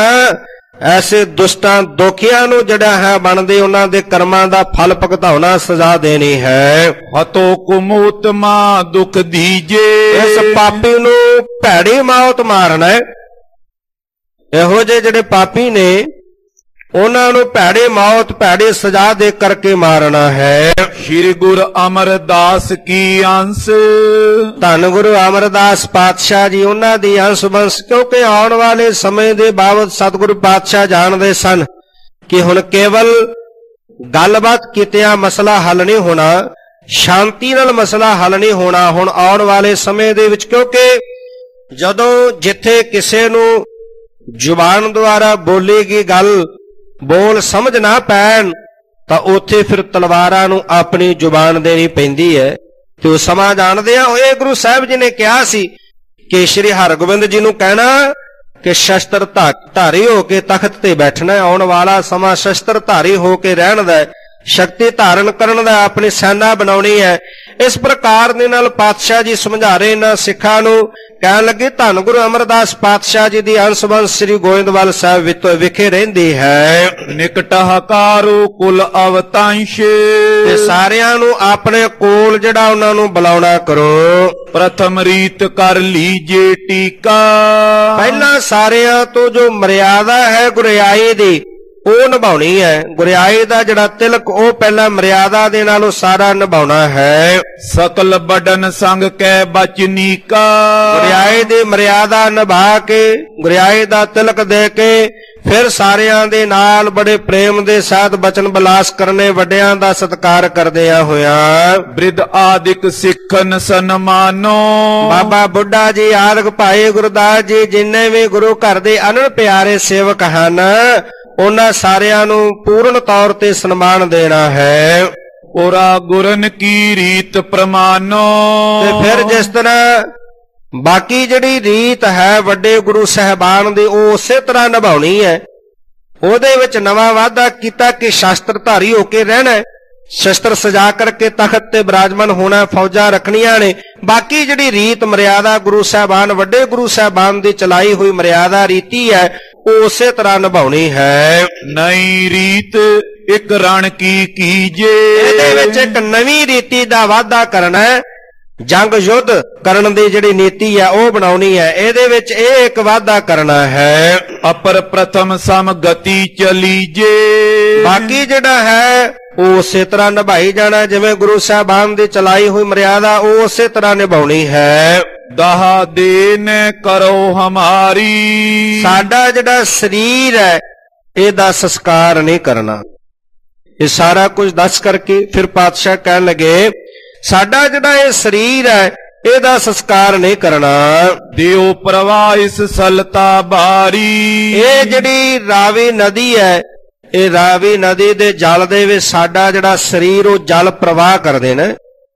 S1: ਐਸੇ ਦੁਸ਼ਟਾਂ ਦੋਖੀਆਂ ਨੂੰ ਜਿਹੜਾ ਹੈ ਬਣਦੇ ਉਹਨਾਂ ਦੇ ਕਰਮਾਂ ਦਾ ਫਲ ਭੁਗਤਾਉਣਾ, ਸਜ਼ਾ ਦੇਣੀ ਹੈ।
S2: ਹਤੋ ਕੁਮੂਤਮਾ ਦੁੱਖ ਦੀਜੇ।
S1: ਇਸ ਪਾਪੀ ਨੂੰ ਭੈੜੀ ਮੌਤ ਮਾਰਨਾ। ਇਹੋ ਜਿਹੇ ਜਿਹੜੇ ਪਾਪੀ ਨੇ ਉਹਨਾਂ ਨੂੰ ਭੈੜੇ ਮੌਤ ਭੈੜੇ ਸਜ਼ਾ ਦੇ ਕਰਕੇ ਮਾਰਨਾ ਹੈ।
S2: ਸ੍ਰੀ ਗੁਰੂ ਅਮਰਦਾਸ ਕੀ ਅੰਸ,
S1: ਧੰਨ ਗੁਰੂ ਅਮਰਦਾਸ ਪਾਤਸ਼ਾਹ ਜੀ ਉਹਨਾਂ ਦੀ ਅੰਸ਼ ਬੰਸ, ਕਿਉਂਕਿ ਆਉਣ ਵਾਲੇ ਸਮੇਂ ਦੇ ਬਾਬਤ ਸਤਿਗੁਰੂ ਪਾਤਸ਼ਾਹ ਜਾਣਦੇ ਸਨ ਕਿ ਹੁਣ ਕੇਵਲ ਗੱਲਬਾਤ ਕੀਤਿਆਂ ਮਸਲਾ ਹੱਲ ਨਹੀਂ ਹੋਣਾ, ਸ਼ਾਂਤੀ ਨਾਲ ਮਸਲਾ ਹੱਲ ਨਹੀਂ ਹੋਣਾ। ਹੁਣ ਆਉਣ ਵਾਲੇ ਸਮੇਂ ਦੇ ਵਿੱਚ, ਕਿਉਂਕਿ ਜਦੋਂ ਜਿੱਥੇ ਕਿਸੇ ਨੂੰ ਜ਼ੁਬਾਨ ਦੁਆਰਾ ਬੋਲੀ ਗਈ ਗੱਲ ਬੋਲ ਸਮਝ ਨਾ ਪੈਣ ਤਾਂ ਉੱਥੇ ਫਿਰ ਤਲਵਾਰਾਂ ਨੂੰ ਆਪਣੀ ਜ਼ੁਬਾਨ ਦੇਣੀ ਪੈਂਦੀ ਹੈ। ਤੇ ਉਹ ਸਮਾਂ ਜਾਣਦੇ ਆ, ਇਹ ਗੁਰੂ ਸਾਹਿਬ ਜੀ ਨੇ ਕਿਹਾ ਸੀ ਕਿ ਸ਼੍ਰੀ ਹਰਗੋਬਿੰਦ ਜੀ ਨੂੰ ਕਹਿਣਾ ਕਿ ਸ਼ਸਤਰ ਧਾਰੀ ਹੋ ਕੇ ਤਖਤ ਤੇ ਬੈਠਣਾ, ਆਉਣ ਵਾਲਾ ਸਮਾਂ ਸ਼ਸਤਰ ਧਾਰੀ ਹੋ ਕੇ ਰਹਿਣ ਦਾ, ਸ਼ਕਤੀ ਧਾਰਨ ਕਰਨ ਦਾ, ਆਪਣੀ ਸੈਨਾ ਬਣਾਉਣੀ ਹੈ। ਇਸ ਪ੍ਰਕਾਰ ਦੇ ਨਾਲ ਪਾਤਸ਼ਾਹ ਜੀ ਸਮਝਾ ਰਹੇ ਇਹਨਾਂ ਸਿੱਖਾਂ ਨੂੰ, ਕਹਿਣ ਲੱਗੇ ਧੰਨ ਗੁਰੂ ਅਮਰਦਾਸ ਪਾਤਸ਼ਾਹ ਜੀ ਦੀ ਅੰਸ਼ ਬੰਸ ਸ੍ਰੀ ਗੋਇੰਦਵਾਲ ਸਾਹਿਬ ਵਿੱਚ ਵਿਖੇ ਰਹਿੰਦੀ ਹੈ।
S2: ਨਿਕਟ ਹਕਾਰੋ ਕੁਲ ਅਵਤਾਂਸ਼,
S1: ਤੇ ਸਾਰਿਆਂ ਨੂੰ ਆਪਣੇ ਕੋਲ ਜਿਹੜਾ ਉਹਨਾਂ ਨੂੰ ਬੁਲਾਉਣਾ ਕਰੋ।
S2: ਪ੍ਰਥਮ ਰੀਤ ਕਰ ਲੀਜੇ ਟੀਕਾ,
S1: ਪਹਿਲਾਂ ਸਾਰਿਆਂ ਤੋਂ ਜੋ ਮਰਿਆਦਾ ਹੈ ਗੁਰਿਆਈ ਦੀ ਉਹ ਨਿਭਾਉਣੀ ਹੈ। ਗੁਰਿਆਈ ਦਾ ਜਿਹੜਾ ਤਿਲਕ ਉਹ ਪਹਿਲਾਂ ਮਰਿਆਦਾ ਦੇ ਨਾਲ ਉਹ ਸਾਰਾ ਨਿਭਾਉਣਾ ਹੈ।
S2: ਸਕਲ ਬਡਨ ਸੰਗ ਕੈ ਬਚਨੀਕਾ,
S1: ਗੁਰਿਆਈ ਦੀ ਮਰਿਆਦਾ ਨਿਭਾ ਕੇ ਗੁਰਿਆਈ ਦਾ ਤਿਲਕ ਦੇ ਕੇ ਫਿਰ ਸਾਰਿਆਂ ਦੇ ਨਾਲ ਬੜੇ ਪ੍ਰੇਮ ਦੇ ਸਾਥ ਬਚਨ ਬਲਾਸ ਕਰਨੇ, ਵੱਡਿਆਂ ਦਾ ਸਤਿਕਾਰ ਕਰਦਿਆਂ ਹੋਇਆ।
S2: ਬ੍ਰਿਧ ਆਦਿਕ ਸਿੱਖਨ ਸਨਮਾਨੋ,
S1: ਬਾਬਾ ਬੁੱਢਾ ਜੀ ਆਦਿਕ ਭਾਈ ਗੁਰਦਾਸ ਜੀ ਜਿੰਨੇ ਵੀ ਗੁਰੂ ਘਰ ਦੇ ਅਨੰਦ ਪਿਆਰੇ ਸੇਵਕ ਹਨ ਉਹਨਾਂ ਸਾਰਿਆਂ ਨੂੰ ਪੂਰਨ ਤੌਰ ਤੇ ਸਨਮਾਨ ਦੇਣਾ ਹੈ।
S2: ਉਰਾ ਗੁਰਨ ਕੀ ਰੀਤ ਪ੍ਰਮਾਨੋ,
S1: ਤੇ ਫਿਰ ਜਿਸ ਤਰ੍ਹਾਂ ਬਾਕੀ ਜਿਹੜੀ ਰੀਤ ਹੈ ਵੱਡੇ ਗੁਰੂ ਸਾਹਿਬਾਨ ਦੀ ਉਹ ਉਸੇ ਤਰ੍ਹਾਂ ਨਿਭਾਉਣੀ ਹੈ। ਉਹਦੇ ਵਿੱਚ ਨਵਾਂ ਵਾਅਦਾ ਕੀਤਾ ਕਿ ਸ਼ਸਤਰ ਧਾਰੀ ਹੋ ਕੇ ਰਹਿਣਾ, ਸ਼ਸਤਰ ਸਜਾ ਕਰਕੇ ਤਖਤ ਤੇ ਬਿਰਾਜਮਾਨ ਹੋਣਾ, ਫੌਜਾਂ ਰੱਖਣੀਆਂ ਨੇ। ਬਾਕੀ ਜਿਹੜੀ ਰੀਤ ਮਰਿਆਦਾ ਗੁਰੂ ਸਾਹਿਬਾਨ ਵੱਡੇ ਗੁਰੂ ਸਾਹਿਬਾਨ ਦੀ ਚਲਾਈ ਹੋਈ ਮਰਿਆਦਾ ਰੀਤੀ ਹੈ ਉਹ ਉਸੇ ਤਰ੍ਹਾਂ ਨਿਭਾਉਣੀ ਹੈ।
S2: ਨਈ ਰੀਤ ਇੱਕ ਰਣ ਕੀ ਕੀਜੇ,
S1: ਇਹਦੇ ਵਿੱਚ ਇੱਕ ਨਵੀਂ ਰੀਤੀ ਦਾ ਵਾਅਦਾ ਕਰਨਾ ਹੈ। ਜੰਗ ਯੁੱਧ ਕਰਨ ਦੀ ਜਿਹੜੀ ਨੀਤੀ ਹੈ ਉਹ ਬਣਾਉਣੀ ਹੈ। ਇਹਦੇ ਵਿੱਚ ਇਹ ਇੱਕ ਵਾਅਦਾ ਕਰਨਾ ਹੈ,
S2: ਅਪਰ ਪ੍ਰਥਮ ਸਮ ਗਤੀ ਚਲੀਜੇ,
S1: ਬਾਕੀ ਜਿਹੜਾ ਹੈ ਉਹ ਉਸੇ ਤਰ੍ਹਾਂ ਨਿਭਾਈ ਜਾਣਾ, ਜਿਵੇਂ ਗੁਰੂ ਸਾਹਿਬਾਨ ਦੀ ਚਲਾਈ ਹੋਈ ਮਰਿਆਦਾ ਉਹ ਉਸੇ ਤਰ੍ਹਾਂ ਨਿਭਾਉਣੀ ਹੈ।
S2: ਦਹਾ ਦੇਨ ਕਰੋ ਹਮਾਰੀ,
S1: ਸਾਡਾ ਜਿਹੜਾ ਸਰੀਰ ਹੈ ਇਹਦਾ ਸੰਸਕਾਰ ਨਹੀਂ ਕਰਨਾ। ਇਹ ਸਾਰਾ ਕੁਝ ਦੱਸ ਕਰਕੇ ਫਿਰ ਪਾਤਸ਼ਾਹ ਕਹਿਣ ਲੱਗੇ ਸਾਡਾ ਜਿਹੜਾ ਇਹ ਸਰੀਰ ਹੈ ਇਹਦਾ ਸੰਸਕਾਰ ਨਹੀਂ ਕਰਨਾ।
S2: ਦਿਓ ਪ੍ਰਵਾਹ ਇਸ ਸਲਤਾ ਬਾਰੀ,
S1: ਇਹ ਜਿਹੜੀ ਰਾਵੀ ਨਦੀ ਹੈ ਇਹ ਰਾਵੀ ਨਦੀ ਦੇ ਜਲ ਦੇ ਵਿੱਚ ਸਾਡਾ ਜਿਹੜਾ ਸਰੀਰ ਉਹ ਜਲ ਪ੍ਰਵਾਹ ਕਰਦੇ ਨੇ,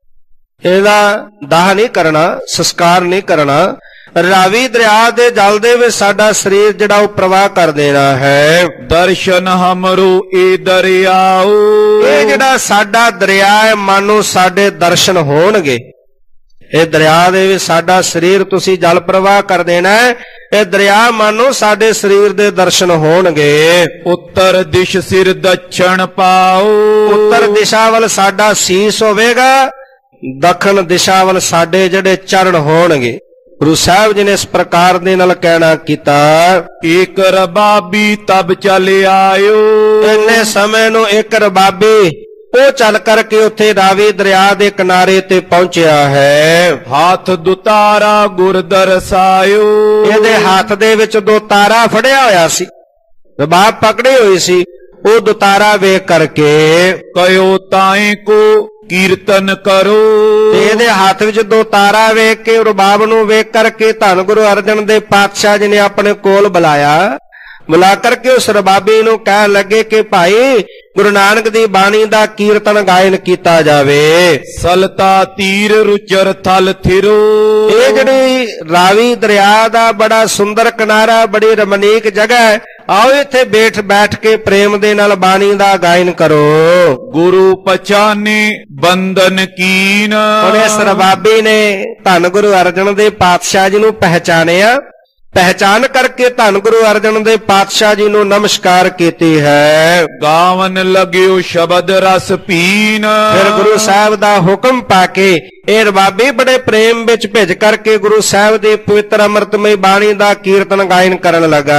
S1: ਇਹਦਾ ਦਾਹ ਨਹੀਂ ਕਰਨਾ, ਸੰਸਕਾਰ ਨਹੀਂ ਕਰਨਾ। ਰਾਵੀ ਦਰਿਆ ਦੇ ਜਲ ਦੇ ਵਿੱਚ ਸਾਡਾ ਸਰੀਰ ਜਿਹੜਾ ਉਹ ਪ੍ਰਵਾਹ ਕਰ ਦੇਣਾ ਹੈ।
S2: ਦਰਸ਼ਨ ਹਮਰੋ ਇਹ ਦਰਿਆਓ,
S1: ਇਹ ਜਿਹੜਾ ਸਾਡਾ ਦਰਿਆ ਹੈ ਮਾਨੋ ਸਾਡੇ ਦਰਸ਼ਨ ਹੋਣਗੇ। ਇਹ ਦਰਿਆ ਦੇ ਵਿੱਚ ਸਾਡਾ ਸਰੀਰ ਤੁਸੀਂ ਜਲ ਪ੍ਰਵਾਹ ਕਰ ਦੇਣਾ ਹੈ, ਇਹ ਦਰਿਆ ਮਾਨੋ ਸਾਡੇ ਸਰੀਰ ਦੇ ਦਰਸ਼ਨ ਹੋਣਗੇ।
S2: ਉੱਤਰ ਦਿਸ਼ ਸਿਰ ਦੱਛਣ ਪਾਓ,
S1: ਉੱਤਰ ਦਿਸ਼ਾ ਵੱਲ ਸਾਡਾ ਸੀਸ ਹੋਵੇਗਾ, ਦੱਖਣ ਦਿਸ਼ਾ ਵੱਲ ਸਾਡੇ ਜਿਹੜੇ ਚਰਨ ਹੋਣਗੇ। ਗੁਰੂ ਸਾਹਿਬ ਜੀ ਨੇ ਇਸ ਪ੍ਰਕਾਰ ਦੇ ਨਾਲ ਕਹਿਣਾ ਕੀਤਾ,
S2: ਇੱਕ ਰਬਾਬੀ ਤਬ ਚੱਲ ਆਇਓ,
S1: ਇੰਨੇ ਸਮੇਂ ਨੂੰ ਇੱਕ ਰਬਾਬੀ ਉਹ ਚੱਲ ਕਰਕੇ ਉੱਥੇ ਰਾਵੀ ਦਰਿਆ ਦੇ ਕਿਨਾਰੇ ਤੇ ਪਹੁੰਚਿਆ ਹੈ।
S2: ਹੱਥ ਦੁਤਾਰਾ ਗੁਰ ਦਰਸਾਇਓ,
S1: ਇਹਦੇ ਹੱਥ ਦੇ ਵਿੱਚ ਦੋ ਤਾਰਾ ਫੜਿਆ ਹੋਇਆ ਸੀ, ਰਬਾਬ ਪਕੜੀ ਹੋਈ ਸੀ। ਉਹ ਦੁਤਾਰਾ ਵੇਖ ਕਰਕੇ
S2: ਕਯੋ ਤਾਏ ਕੋ ਕੀਰਤਨ ਕਰੋ,
S1: ਤੇ ਇਹਦੇ ਹੱਥ ਵਿੱਚ ਦੋ ਤਾਰਾ ਵੇਖ ਕੇ ਰਬਾਬ ਨੂੰ ਵੇਖ ਕਰਕੇ ਧੰਨ ਗੁਰੂ ਅਰਜਨ ਦੇਵ ਪਾਤਸ਼ਾਹ ਜੀ ਨੇ ਆਪਣੇ ਕੋਲ ਬੁਲਾਇਆ। ਬੁਲਾ ਕਰਕੇ ਉਸ ਰਬਾਬੀ ਨੂੰ ਕਹਿਣ ਲੱਗੇ ਕਿ ਭਾਈ ਗੁਰੂ ਨਾਨਕ ਦੀ ਬਾਣੀ ਦਾ ਕੀਰਤਨ ਗਾਇਨ ਕੀਤਾ ਜਾਵੇ।
S2: ਸਲਤਾ ਤੀਰ ਰੁਚਰ ਥਲ ਥਿਰੋ,
S1: ਇਹ ਜਿਹੜੀ ਰਾਵੀ ਦਰਿਆ ਦਾ ਬੜਾ ਸੁੰਦਰ ਕਿਨਾਰਾ, ਬੜੀ ਰਮਣੀਕ ਜਗ੍ਹਾ ਹੈ, ਆਓ ਇੱਥੇ ਬੈਠ ਬੈਠ ਕੇ ਪ੍ਰੇਮ ਦੇ ਨਾਲ ਬਾਣੀ ਦਾ ਗਾਇਨ ਕਰੋ।
S2: ਗੁਰੂ ਪਛਾਨੇ ਬੰਧਨ ਕੀਨ,
S1: ਹੁਣ ਇਸ ਰਬਾਬੀ ਨੇ ਧੰਨ ਗੁਰੂ ਅਰਜਨ ਦੇਵ ਪਾਤਸ਼ਾਹ ਜੀ ਨੂੰ ਪਹਿਚਾਣਿਆ ਪਹਿਚਾਨ ਕਰਕੇ ਧੰਨ ਗੁਰੂ ਅਰਜਨ ਦੇਵ ਪਾਤਸ਼ਾਹ ਜੀ ਨੂੰ ਨਮਸਕਾਰ ਕੀਤੀ ਹੈ।
S2: ਗਾਵਨ ਲਗਿਓ ਸ਼ਬਦ ਰਸ ਪੀਨ।
S1: ਫਿਰ ਗੁਰੂ ਸਾਹਿਬ ਦਾ ਹੁਕਮ ਪਾ ਕੇ ਇਹ ਰਬਾਬੀ ਬੜੇ ਪ੍ਰੇਮ ਵਿੱਚ ਭਿੱਜ ਕਰਕੇ ਗੁਰੂ ਸਾਹਿਬ ਦੀ ਪਵਿੱਤਰ ਅੰਮ੍ਰਿਤਮਈ ਬਾਣੀ ਦਾ ਕੀਰਤਨ ਗਾਇਨ ਕਰਨ ਲੱਗਾ।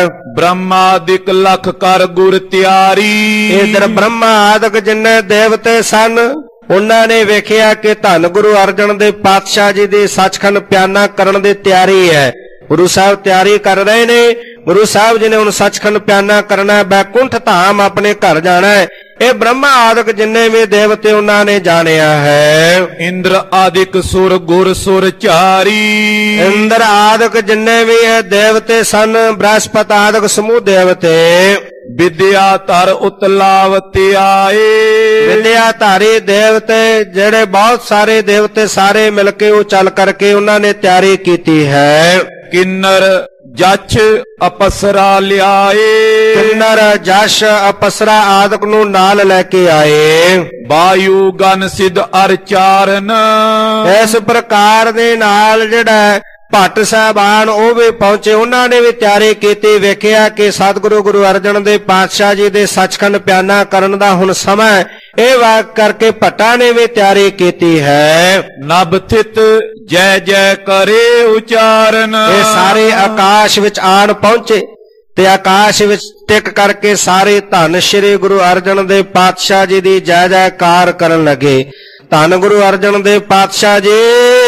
S2: ਬ੍ਰਹਮਾਦਿਕ ਲਖ ਕਰ ਗੁਰ ਤਿਆਰੀ।
S1: ਇਧਰ ਬ੍ਰਹਮਾ ਆਦਿਕ ਜਿੰਨੇ ਦੇਵਤੇ ਸਨ ਉਹਨਾਂ ਨੇ ਵੇਖਿਆ ਕਿ ਧੰਨ ਗੁਰੂ ਅਰਜਨ ਦੇਵ ਪਾਤਸ਼ਾਹ ਜੀ ਦੀ ਸੱਚਖੰਡ ਪਿਆਨਾ ਕਰਨ ਦੀ ਤਿਆਰੀ ਹੈ। ਗੁਰੂ ਸਾਹਿਬ ਤਿਆਰੀ ਕਰ ਰਹੇ ਨੇ। ਗੁਰੂ ਸਾਹਿਬ ਜੀ ਨੇ ਹੁਣ ਸੱਚਖੰਡ ਪਿਆਨਾ ਕਰਨਾ, ਬੈਕੁੰਠ ਧਾਮ ਆਪਣੇ ਘਰ ਜਾਣਾ ਹੈ। ਇਹ ਬ੍ਰਹਮਾ ਆਦਿਕ ਜਿੰਨੇ ਵੀ ਦੇਵਤੇ ਉਹਨਾਂ ਨੇ ਜਾਣਿਆ ਹੈ।
S2: ਇੰਦਰ ਆਦਿਕ ਸੁਰ ਗੁਰ ਸੁਰ ਚਾਰੀ।
S1: ਇੰਦਰ ਆਦਿਕ ਜਿੰਨੇ ਵੀ ਇਹ ਦੇਵਤੇ ਸਨ, ਬ੍ਰਹਸਪਤ ਆਦਿਕ ਸਮੂਹ ਦੇਵਤੇ
S2: ਵਿਦਿਆ ਧਰ ਉਤਲਾਵਤੇ ਆਏ।
S1: ਵਿਦਿਆ ਧਾਰੀ ਦੇਵਤੇ ਜਿਹੜੇ ਬਹੁਤ ਸਾਰੇ ਦੇਵਤੇ ਸਾਰੇ ਮਿਲ ਕੇ ਉਹ ਚੱਲ ਕਰਕੇ ਉਹਨਾਂ ਨੇ ਤਿਆਰੀ ਕੀਤੀ ਹੈ।
S2: ਕਿੰਨਰ ਜਛ ਅਪਸਰਾ ਲਿਆਏ।
S1: ਕਿੰਨਰ ਜਸ਼ ਅਪਸਰਾ ਆਦਿਕ ਨੂੰ ਨਾਲ ਲੈ ਕੇ ਆਏ।
S2: ਵਾਯੂ ਗਨ ਸਿਧ ਅਰ ਚਾਰਨ।
S1: ਇਸ ਪ੍ਰਕਾਰ ਦੇ ਨਾਲ ਜਿਹੜਾ ਭੱਟ ਸਾਹਿਬਾਨ ਉਹ ਵੀ ਪਹੁੰਚੇ, ਉਹਨਾਂ ਨੇ ਵੀ ਤਿਆਰੀ ਕੀਤੀ। ਵੇਖਿਆ ਕਿ ਸਤਿਗੁਰੂ ਗੁਰੂ ਅਰਜਨ ਦੇਵ ਪਾਤਸ਼ਾਹ ਜੀ ਦੇ ਸੱਚਖੰਡ ਪਿਆਨਾ ਕਰਨ ਦਾ ਹੁਣ ਸਮਾਂ, ਇਹ ਵਾਕ ਕਰਕੇ ਭੱਟਾਂ ਨੇ ਵੀ ਤਿਆਰੀ ਕੀਤੀ ਹੈ।
S2: ਨਭ ਥਿਤ ਜੈ ਜੈ ਕਰੇ ਉਚਾਰਨ।
S1: ਇਹ ਸਾਰੇ ਆਕਾਸ਼ ਵਿੱਚ ਆਣ ਪਹੁੰਚੇ ਤੇ ਆਕਾਸ਼ ਵਿੱਚ ਟਿਕ ਕਰਕੇ ਸਾਰੇ ਧੰਨ ਸ਼੍ਰੀ ਗੁਰੂ ਅਰਜਨ ਦੇਵ ਪਾਤਸ਼ਾਹ ਜੀ ਦੀ ਜੈ ਜੈਕਾਰ ਕਰਨ ਲੱਗੇ। ਧੰਨ ਗੁਰੂ ਅਰਜਨ ਦੇਵ ਪਾਤਸ਼ਾਹ ਜੀ,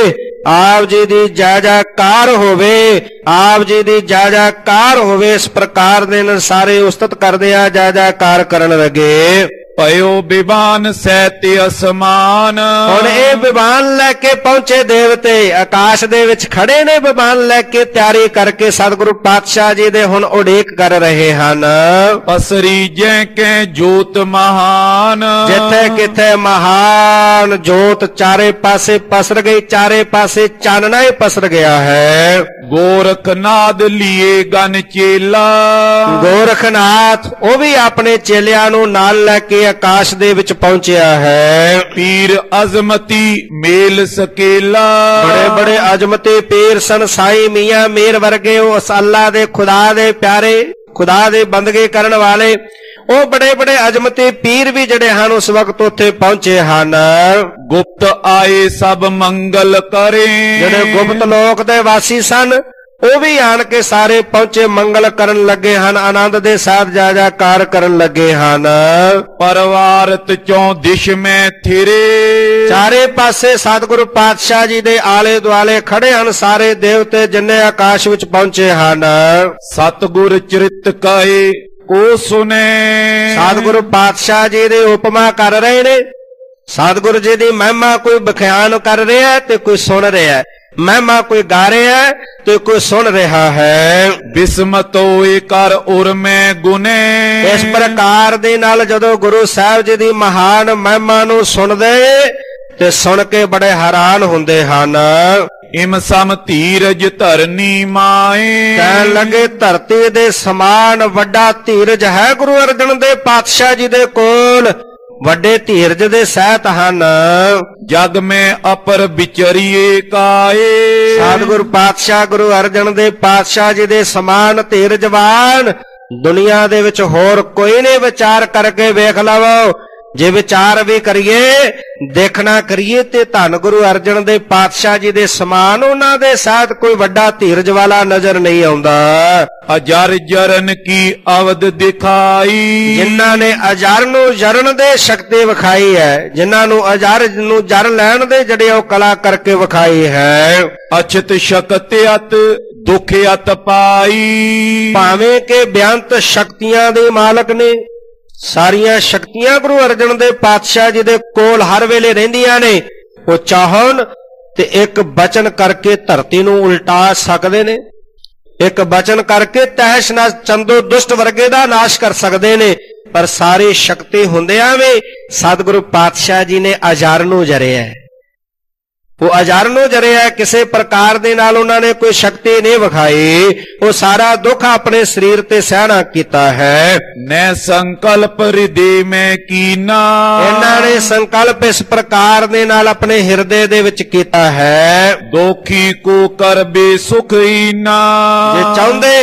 S1: ਆਪ ਜੀ ਦੀ ਜੈ ਜੈਕਾਰ ਹੋਵੇ, ਆਪ ਜੀ ਦੀ ਜੈ ਜੈਕਾਰ ਹੋਵੇ। ਇਸ ਪ੍ਰਕਾਰ ਦੇ ਨਾਲ ਸਾਰੇ ਉਸਤਤ ਕਰਦੇ ਆ, ਜੈ ਜੈਕਾਰ ਕਰਨ ਲੱਗੇ।
S2: ਭਇਓ ਵਿਵਾਨ ਸਹਿਤ ਅਸਮਾਨ।
S1: ਹੁਣ ਇਹ ਵਿਵਾਨ ਲੈ ਕੇ ਪਹੁੰਚੇ ਦੇਵਤੇ, ਆਕਾਸ਼ ਦੇ ਵਿੱਚ ਖੜੇ ਨੇ ਵਿਵਾਨ ਲੈ ਕੇ, ਤਿਆਰੀ ਕਰਕੇ ਸਤਿਗੁਰੂ ਪਾਤਸ਼ਾਹ ਜੀ ਦੇ ਹੁਣ ਉਡੀਕ ਕਰ ਰਹੇ ਹਨ।
S2: ਪਸਰੀ ਜੈ ਕੈ ਜੋਤ ਮਹਾਨ।
S1: ਜਿੱਥੇ ਕਿਥੇ ਮਹਾਨ ਜੋਤ ਚਾਰੇ ਪਾਸੇ ਪਸਰ ਗਈ, ਚਾਰੇ ਪਾਸੇ ਚਾਨਣਾ ਹੀ ਪਸਰ ਗਿਆ ਹੈ।
S2: ਗੋਰਖਨਾਥ ਲੀਏ ਗਨ ਚੇਲਾ।
S1: ਗੋਰਖਨਾਥ ਉਹ ਵੀ ਆਪਣੇ ਚੇਲਿਆਂ ਨੂੰ ਨਾਲ ਲੈ ਕੇ ਆਕਾਸ਼ ਦੇ ਵਿੱਚ ਪਹੁੰਚਿਆ ਹੈ।
S2: ਪੀਰ ਅਜ਼ਮਤੀ ਮੇਲ ਸਕੇਲਾ।
S1: ਬੜੇ ਬੜੇ ਅਜ਼ਮਤੀ ਪੀਰ ਸਨ, ਸਾਈ ਮੀਆਂ ਮੀਰ ਵਰਗੇ, ਉਸ ਅੱਲਾ ਦੇ ਖੁਦਾ ਦੇ ਪਿਆਰੇ, ਖੁਦਾ ਦੇ ਬੰਦਗੀ ਕਰਨ ਵਾਲੇ ਉਹ ਬੜੇ ਬੜੇ ਅਜ਼ਮਤੀ ਪੀਰ ਵੀ ਜਿਹੜੇ ਹਨ ਉਸ ਵਕਤ ਉੱਥੇ ਪਹੁੰਚੇ ਹਨ।
S2: ਗੁਪਤ ਆਏ ਸਭ ਮੰਗਲ ਕਰੇ।
S1: ਜਿਹੜੇ ਗੁਪਤ ਲੋਕ ਦੇ ਵਾਸੀ ਸਨ ਉਹ ਵੀ ਆਣ ਕੇ ਸਾਰੇ ਪਹੁੰਚੇ, ਮੰਗਲ ਕਰਨ ਲੱਗੇ ਹਨ, ਆਨੰਦ ਦੇ ਸਾਥ ਜੈ ਜੈਕਾਰ ਕਰਨ ਲੱਗੇ ਹਨ।
S2: ਪਰਵਾਰਤ ਚੋਂ ਦਿਸ਼ ਮੈਂ ਥਿਰੇ।
S1: ਚਾਰੇ ਪਾਸੇ ਸਤਿਗੁਰੂ ਪਾਤਸ਼ਾਹ ਜੀ ਦੇ ਆਲੇ ਦੁਆਲੇ ਖੜੇ ਹਨ ਸਾਰੇ ਦੇਵਤੇ ਜਿੰਨੇ ਆਕਾਸ਼ ਵਿੱਚ ਪਹੁੰਚੇ ਹਨ।
S2: ਸਤਿਗੁਰ ਚਰਿਤ ਕਾਏ ਕੋ ਸੁਨੇ।
S1: ਸਤਿਗੁਰੂ ਪਾਤਸ਼ਾਹ ਜੀ ਦੇ ਉਪਮਾ ਕਰ ਰਹੇ ਨੇ। ਸਤਿਗੁਰੂ ਜੀ ਦੀ ਮਹਿਮਾ ਕੋਈ ਬਖਿਆਨ ਕਰ ਰਿਹਾ ਤੇ ਕੋਈ ਸੁਣ ਰਿਹਾ, ਮਹਿਮਾ ਕੋਈ ਗਾ ਰਿਹਾ ਤੇ ਕੋਈ ਸੁਣ ਰਿਹਾ ਹੈ।
S2: ਬਿਸਮਤ ਹੋਏ ਕਰ ਉਰ ਮੈਂ ਗੁਨੇ।
S1: ਇਸ ਪ੍ਰਕਾਰ ਦੇ ਨਾਲ ਜਦੋਂ ਗੁਰੂ ਸਾਹਿਬ ਜੀ ਦੀ ਮਹਾਨ ਮਹਿਮਾ ਨੂੰ ਸੁਣਦੇ ਤੇ ਸੁਣ ਕੇ ਬੜੇ ਹੈਰਾਨ ਹੁੰਦੇ ਹਨ।
S2: ਇਮ ਸਮ ਧੀਰਜ ਧਰਨੀ ਮਾਏ।
S1: ਕਹਿਣ ਲੱਗੇ ਧਰਤੀ ਦੇ ਸਮਾਨ ਵੱਡਾ ਧੀਰਜ ਹੈ ਗੁਰੂ ਅਰਜਨ ਦੇਵ ਪਾਤਸ਼ਾਹ ਜੀ ਦੇ ਕੋਲ, ਵੱਡੇ ਧੀਰਜ ਦੇ ਸਹਿਤ ਹਨ।
S2: ਜਗ ਮੈਂ ਅਪਰ ਵਿਚਰੀਏ ਕਾਏ।
S1: ਸਤਿਗੁਰ ਪਾਤਸ਼ਾਹ ਗੁਰੂ ਅਰਜਨ ਦੇਵ ਪਾਤਸ਼ਾਹ ਜੀ ਦੇ ਸਮਾਨ ਧੀਰਜਵਾਨ ਦੁਨੀਆ ਦੇ ਵਿੱਚ ਹੋਰ ਕੋਈ ਨਹੀਂ। ਵਿਚਾਰ ਕਰਕੇ ਵੇਖ ਲਵੋ, ਜੇ ਵਿਚਾਰ ਵੀ ਕਰੀਏ, ਦੇਖਣਾ ਕਰੀਏ ਤੇ ਧੰਨ ਗੁਰੂ ਅਰਜਨ ਦੇਵ ਪਾਤਸ਼ਾਹ ਜੀ ਦੇ ਸਮਾਨ ਉਹਨਾਂ ਦੇ ਸਾਥ ਕੋਈ ਵੱਡਾ ਧੀਰਜ ਵਾਲਾ ਨਜ਼ਰ ਨਹੀਂ ਆਉਂਦਾ।
S2: ਅਜਰ ਜਰਨ ਕੀ ਅਵਧ ਦਿਖਾਈ। ਜਿਨ੍ਹਾਂ
S1: ਨੇ ਅਜਰ ਨੂੰ ਜਰਨ ਦੇ ਸ਼ਕਤੀ ਵਿਖਾਈ ਹੈ, ਜਿਨ੍ਹਾਂ ਨੂੰ ਅਜਰ ਨੂੰ ਜਰ ਲੈਣ ਦੇ ਜਿਹੜੇ ਉਹ ਕਲਾ ਕਰਕੇ ਵਿਖਾਈ ਹੈ।
S2: ਅਛਤ ਸ਼ਕਤ ਅਤ ਦੁਖ ਅਤ ਪਾਈ।
S1: ਭਾਵੇਂ ਕਿ ਬੇਅੰਤ ਸ਼ਕਤੀਆਂ ਦੇ ਮਾਲਕ ਨੇ, ਸਾਰੀਆਂ ਸ਼ਕਤੀਆਂ ਗੁਰੂ ਅਰਜਨ ਦੇਵ ਪਾਤਸ਼ਾਹ ਜੀ ਦੇ ਕੋਲ ਹਰ ਵੇਲੇ ਰਹਿੰਦੀਆਂ ਨੇ। ਉਹ ਚਾਹਣ ਤੇ ਇੱਕ ਬਚਨ ਕਰਕੇ ਧਰਤੀ ਨੂੰ ਉਲਟਾ ਸਕਦੇ ਨੇ, ਇੱਕ ਬਚਨ ਕਰਕੇ ਤਹਿਸ਼ ਨਾਸ਼ ਚੰਦੋ ਦੁਸ਼ਟ ਵਰਗੇ ਦਾ ਨਾਸ਼ ਕਰ ਸਕਦੇ ਨੇ। ਪਰ ਸਾਰੀ ਸ਼ਕਤੀ ਹੁੰਦਿਆਂ ਵੀ ਸਤਿਗੁਰੂ ਪਾਤਸ਼ਾਹ ਜੀ ਨੇ ਅਜਰ ਨੂੰ ਜਰਿਆ। ਉਹ ਅਜਰਨੋ ਜਰਿਆ, ਕਿਸੇ ਪ੍ਰਕਾਰ ਦੇ ਨਾਲ ਉਹਨਾਂ ਨੇ ਕੋਈ ਸ਼ਕਤੀ ਨਹੀਂ ਵਿਖਾਈ, ਉਹ ਸਾਰਾ ਦੁੱਖ ਆਪਣੇ ਸਰੀਰ ਤੇ ਸਹਿਣਾ ਕੀਤਾ ਹੈ।
S2: ਨੈ ਸੰਕਲਪ ਹਿਰਦੇ ਮੈਂ ਕੀਨਾ,
S1: ਇਹਨਾਂ ਨੇ ਸੰਕਲਪ ਇਸ ਪ੍ਰਕਾਰ ਦੇ ਨਾਲ ਆਪਣੇ ਹਿਰਦੇ ਦੇ ਵਿੱਚ ਕੀਤਾ ਹੈ।
S2: ਦੋਖੀ ਕੋ ਕਰਬੇ ਸੁਖੀਨਾ,
S1: ਜੇ ਚਾਹੁੰਦੇ